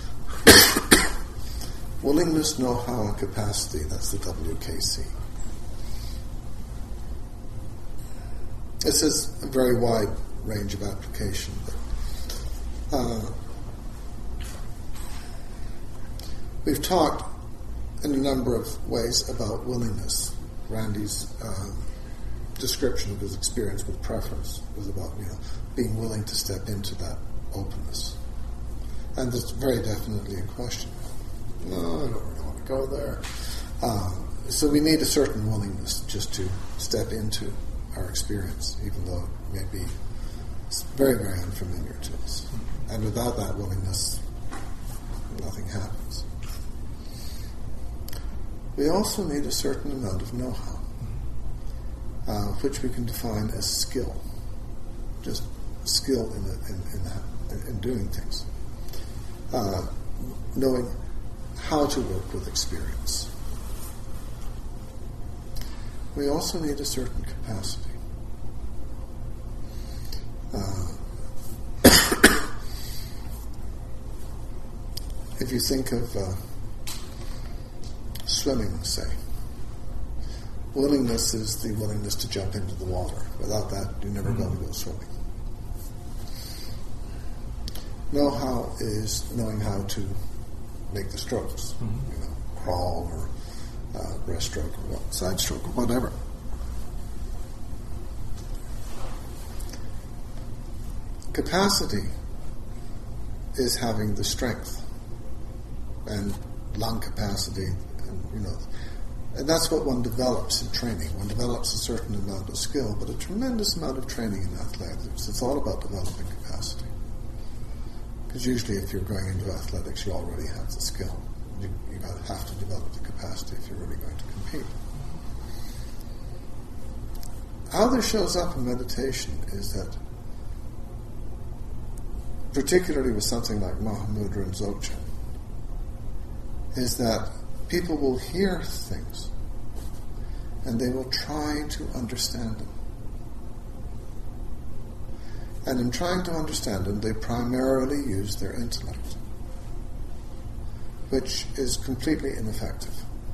Willingness, know-how, and capacity, that's the WKC. This is a very wide range of application, but we've talked in a number of ways about willingness. Randy's description of his experience with preference was about being willing to step into that openness, and it's very definitely a question. No, I don't really want to go there. So we need a certain willingness just to step into our experience, even though it may be It's very, very unfamiliar to us. And without that willingness, nothing happens. We also need a certain amount of know-how, which we can define as skill. Just skill in doing things. Knowing how to work with experience. We also need a certain capacity. If you think of swimming, say, willingness is the willingness to jump into the water. Without that, you're never going to go swimming. Know-how is knowing how to make the strokes, crawl or breaststroke or side stroke or whatever. Capacity is having the strength and lung capacity, and that's what one develops in training. One develops a certain amount of skill, but a tremendous amount of training in athletics. It's all about developing capacity. Because usually if you're going into athletics, you already have the skill. You have to develop the capacity if you're really going to compete. How this shows up in meditation is that, particularly with something like Mahamudra and Dzogchen, is that people will hear things and they will try to understand them. And in trying to understand them, they primarily use their intellect, which is completely ineffective.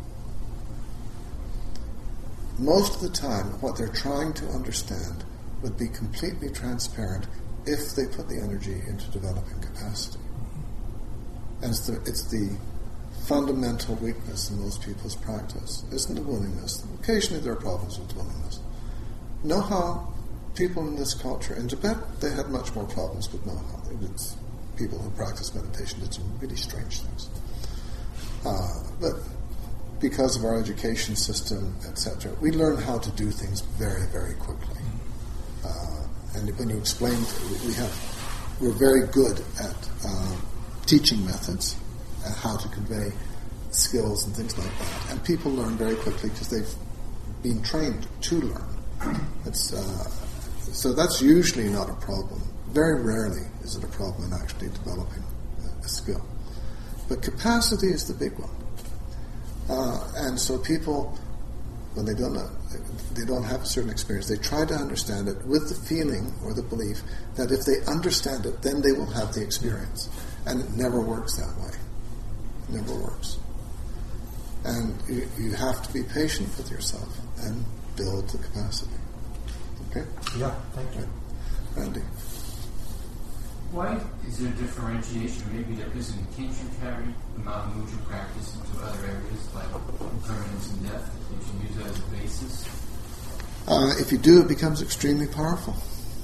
Most of the time, what they're trying to understand would be completely transparent if they put the energy into developing capacity. And it's the fundamental weakness in most people's practice, isn't the willingness. Occasionally there are problems with willingness. Know-how, people in this culture, in Tibet, they had much more problems with know-how. People who practice meditation did some really strange things. But because of our education system, etc., we learn how to do things very, very quickly. And when you explain, we're very good at teaching methods and how to convey skills and things like that. And people learn very quickly because they've been trained to learn. So that's usually not a problem. Very rarely is it a problem in actually developing a skill. But capacity is the big one. And so people, when they don't have a certain experience, they try to understand it with the feeling or the belief that if they understand it, then they will have the experience. And it never works that way. It never works. And you have to be patient with yourself and build the capacity. Okay? Yeah, thank you. Randy. Why is there differentiation? Maybe there isn't. Can't you carry the Mahamudra practice into other areas like impermanence and death? Can't you use that as a basis? If you do, it becomes extremely powerful.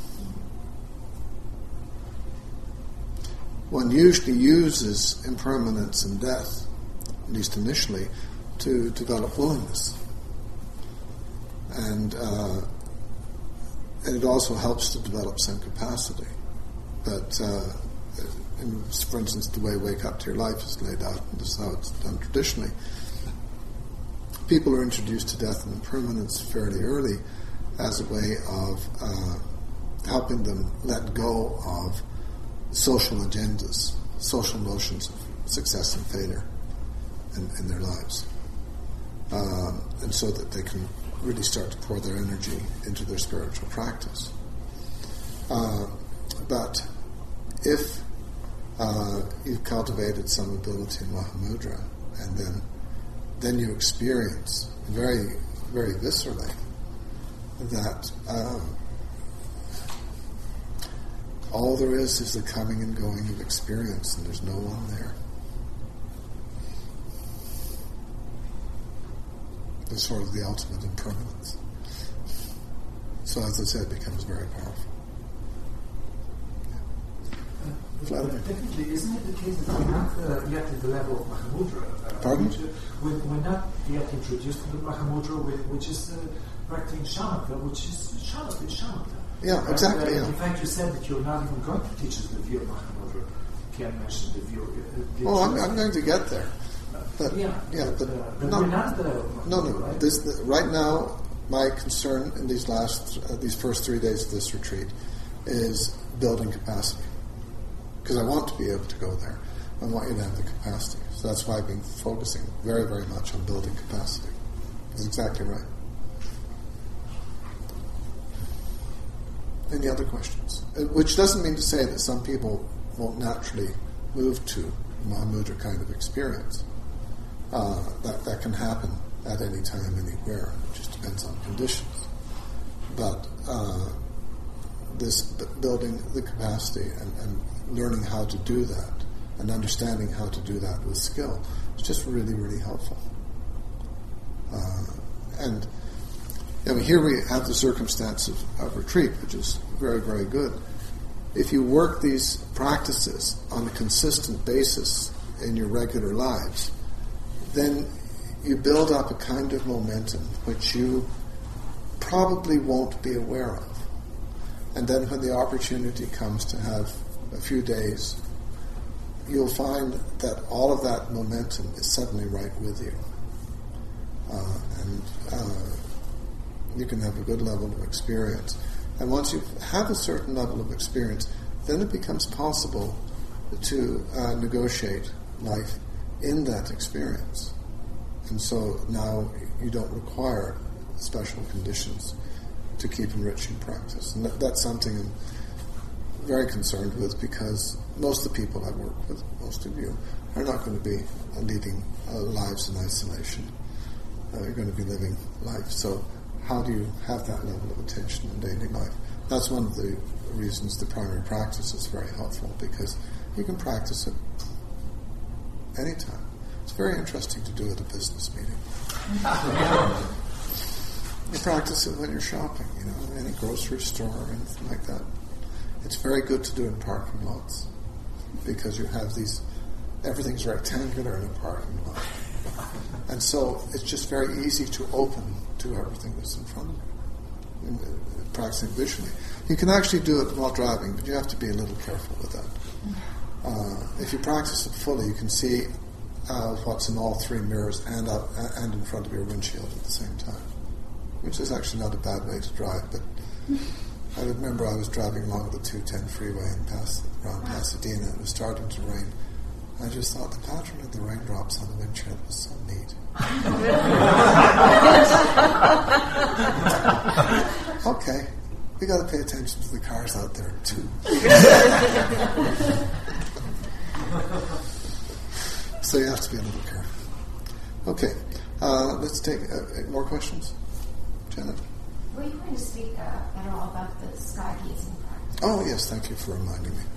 One usually uses impermanence and death, at least initially, to develop willingness. And it also helps to develop some capacity. But, for instance, the way Wake Up to Your Life is laid out, and this is how it's done traditionally, people are introduced to death and impermanence fairly early as a way of helping them let go of social agendas, social notions of success and failure in their lives. And so that they can really start to pour their energy into their spiritual practice. But if you've cultivated some ability in Mahamudra, and then you experience very, very viscerally that all there is the coming and going of experience, and there's no one there. It's sort of the ultimate impermanence. So, as I said, it becomes very powerful. Definitely, isn't it the case that we're not yet at the level of Mahamudra? Pardon? We're not yet introduced to the Mahamudra, which is practicing shamatha, which is shamatha. Yeah, exactly. In fact, you said that you're not even going to teach us the view of Mahamudra. You can't mention the view. Well, I'm going to get there. But, but we're not the no. Right? Right now, my concern in these first 3 days of this retreat is building capacity, because I want to be able to go there. I want you to have the capacity. So that's why I've been focusing very, very much on building capacity. That's exactly right. Any other questions? Which doesn't mean to say that some people won't naturally move to Mahamudra kind of experience. That can happen at any time, anywhere. It just depends on conditions. But this building the capacity and learning how to do that and understanding how to do that with skill is just really, really helpful. And here we have the circumstance of retreat, which is very, very good. If you work these practices on a consistent basis in your regular lives, then you build up a kind of momentum which you probably won't be aware of. And then when the opportunity comes to have a few days, you'll find that all of that momentum is suddenly right with you. And you can have a good level of experience. And once you have a certain level of experience, then it becomes possible to negotiate life in that experience. And so now you don't require special conditions to keep enriching practice. And that's something I'm very concerned with, because most of the people I work with, most of you, are not going to be leading lives in isolation. You're going to be living life. So how do you have that level of attention in daily life? That's one of the reasons the primary practice is very helpful, because you can practice it anytime. It's very interesting to do at a business meeting. You practice it when you're shopping, in any grocery store or anything like that. It's very good to do in parking lots, because you have everything's rectangular in a parking lot. And so it's just very easy to open to everything that's in front of you, practicing visually. You can actually do it while driving, but you have to be a little careful with that. If you practice it fully, you can see what's in all three mirrors and in front of your windshield at the same time, which is actually not a bad way to drive. But I remember I was driving along the 210 freeway around Pasadena, and it was starting to rain. I just thought the pattern of the raindrops on the windshield was so neat. Okay, we got to pay attention to the cars out there too. So you have to be a little careful. Okay, let's take more questions. Janet? Were you going to speak at all about the sky gazing practice? Oh yes, thank you for reminding me.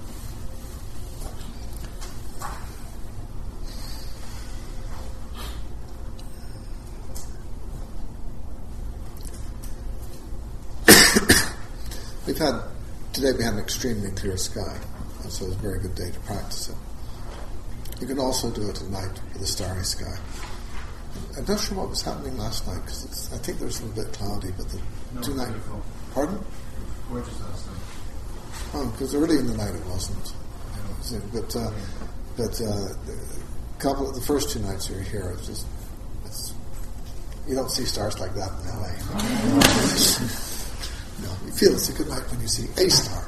Today we had an extremely clear sky, and so it was a very good day to practice it. You can also do it at night with a starry sky. I'm not sure what was happening last night, because I think there was a little bit cloudy, but the 2 nights... Pardon? Gorgeous last night. Oh, because early in the night it wasn't. But the first 2 nights you were here, you don't see stars like that in LA. No, you feel it's a good night when you see a star.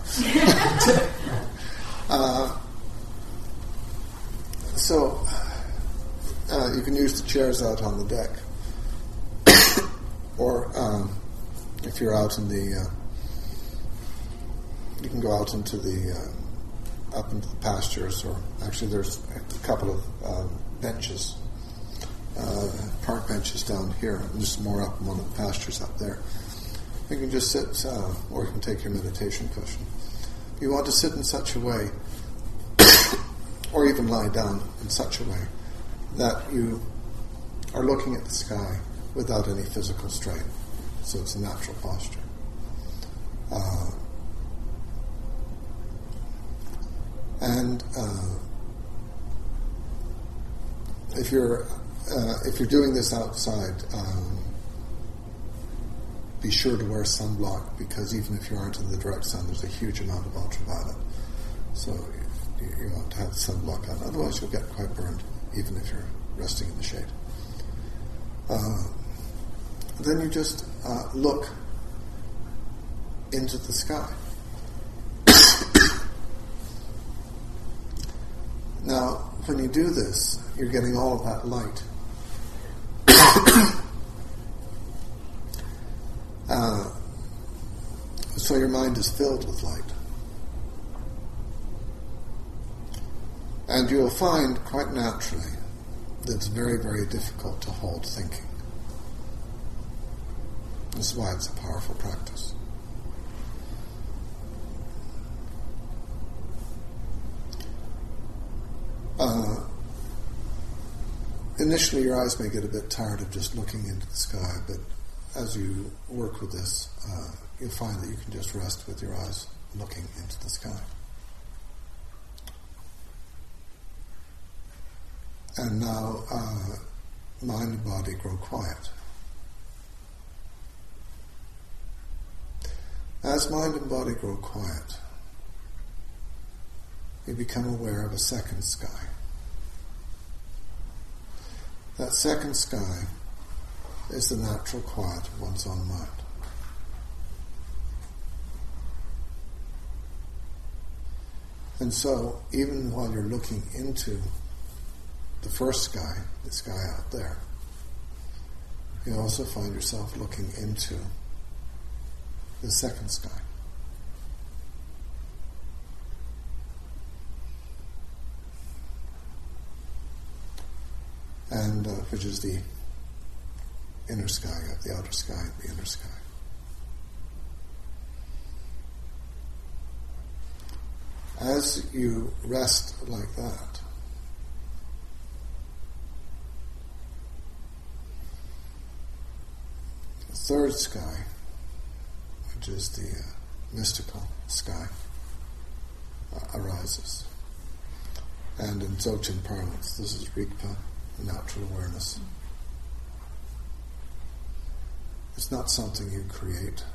So you can use the chairs out on the deck, or if you're out in the, you can go out into the up into the pastures, or actually there's a couple of benches, park benches down here, and just more up in one of the pastures up there. You can just sit, or you can take your meditation cushion. You want to sit in such a way, or even lie down in such a way, that you are looking at the sky without any physical strain. So it's a natural posture. If you're doing this outside, be sure to wear sunblock, because even if you aren't in the direct sun, there's a huge amount of ultraviolet. So you want to have sunblock on. Otherwise, you'll get quite burned, even if you're resting in the shade. Then you just look into the sky. Now, when you do this, you're getting all of that light. So your mind is filled with light. And you'll find quite naturally that it's very, very difficult to hold thinking. This is why it's a powerful practice. Initially, your eyes may get a bit tired of just looking into the sky, but as you work with this, you'll find that you can just rest with your eyes looking into the sky. And now, mind and body grow quiet. As mind and body grow quiet, you become aware of a second sky. That second sky is the natural quiet of one's own mind. And so, even while you're looking into the first sky, the sky out there, you also find yourself looking into the second sky. And which is the inner sky, the outer sky, the inner sky. As you rest like that, the third sky, which is the mystical sky, arises. And in Dzogchen parlance, this is Rigpa, natural awareness. It's not something you create.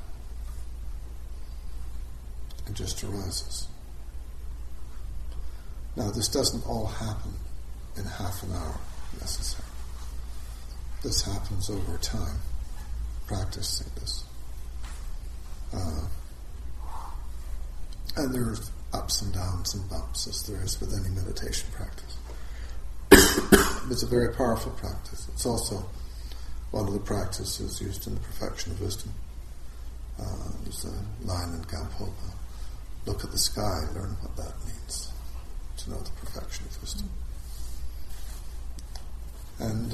It just arises. Now, this doesn't all happen in half an hour, necessarily. This happens over time, practicing this. And there's ups and downs and bumps, as there is with any meditation practice. It's a very powerful practice. It's also one of the practices used in the perfection of wisdom. There's a line in Gampopa: look at the sky, learn what that means, to know the perfection of wisdom. And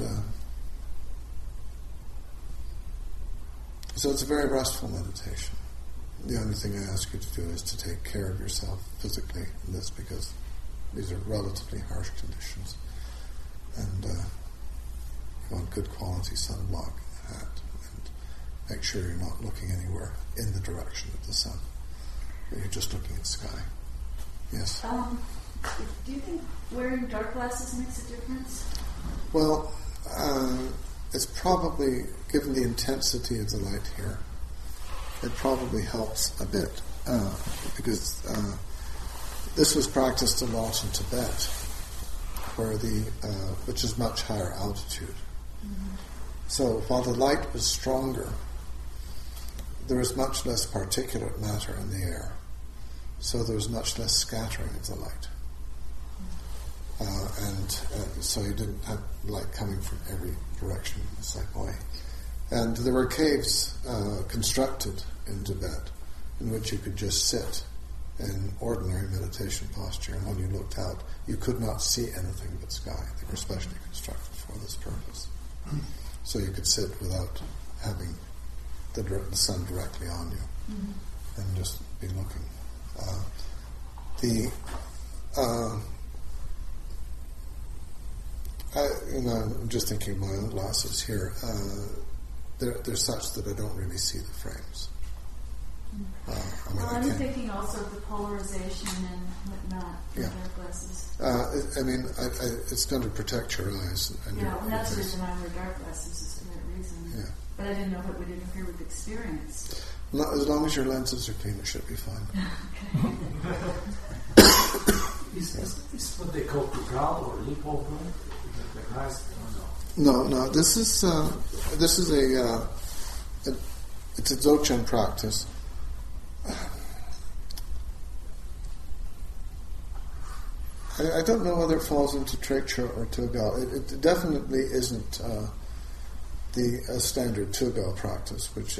so it's a very restful meditation. The only thing I ask you to do is to take care of yourself physically in this, because these are relatively harsh conditions. And you want good quality sunblock in the hat, and make sure you're not looking anywhere in the direction of the sun. You're just looking at the sky. Yes? Do you think wearing dark glasses makes a difference? Well, it's probably, given the intensity of the light here, it probably helps a bit, because this was practiced a lot in Tibet, where which is much higher altitude. Mm-hmm. So while the light was stronger, there was much less particulate matter in the air, so there was much less scattering of the light. And so you didn't have light coming from every direction in the same way. And there were caves constructed in Tibet in which you could just sit in ordinary meditation posture, and when you looked out, you could not see anything but sky. They were specially constructed for this purpose. So you could sit without having the sun directly on you, and just be looking. I'm just thinking of my own glasses here. They're such that I don't really see the frames. I'm thinking also of the polarization and whatnot in dark glasses. It's going to protect your eyes. And that's the reason I wear dark glasses, is for that reason. Yeah. But I didn't know if it would interfere with experience. As long as your lenses are clean, it should be fine. Is this what they call Kugal or Lipo? No. This is it's a Dzogchen practice. I don't know whether it falls into Trekchö or Tugal. It definitely isn't the standard Tugal practice, which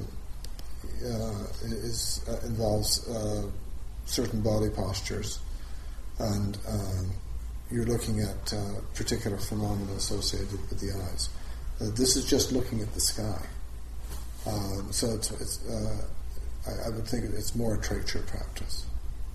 involves certain body postures, and you're looking at particular phenomena associated with the eyes. This is just looking at the sky. So it's I would think it's more a Trekchö practice.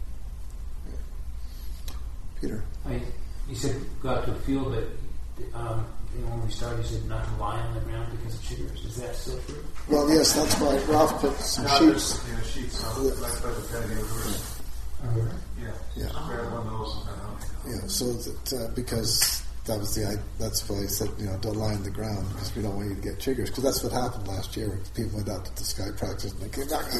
Peter? You said got to feel that when we started, you said not to lie on the ground because of chiggers. Is that still true? Well, yes, that's why Ralph put some sheets. Yeah, sheets like by the patio doors. Yeah. Grab one of those and Yeah, so that because that's why I said, don't lie on the ground because we don't want you to get chiggers, because that's what happened last year. People went out to the sky practice and they came back.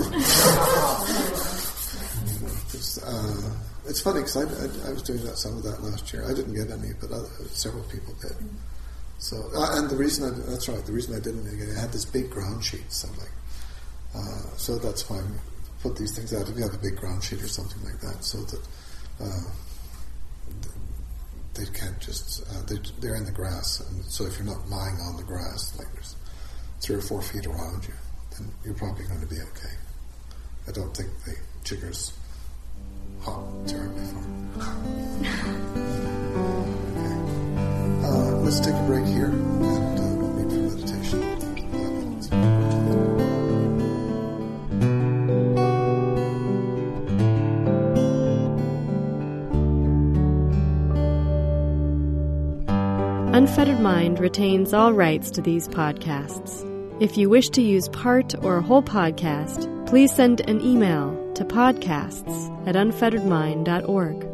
It's funny because I was doing some of that last year. I didn't get any, but several people did. So, and the reason I didn't get it, I had this big ground sheet. So so that's why I put these things out. If you have a big ground sheet or something like that, so that they can't just they're in the grass, and so if you're not lying on the grass, like there's 3 or 4 feet around you, then you're probably going to be okay. I don't think the chiggers hop terribly far. Okay. Let's take a break here and meet for meditation. Unfettered Mind retains all rights to these podcasts. If you wish to use part or a whole podcast, please send an email to podcasts@unfetteredmind.org.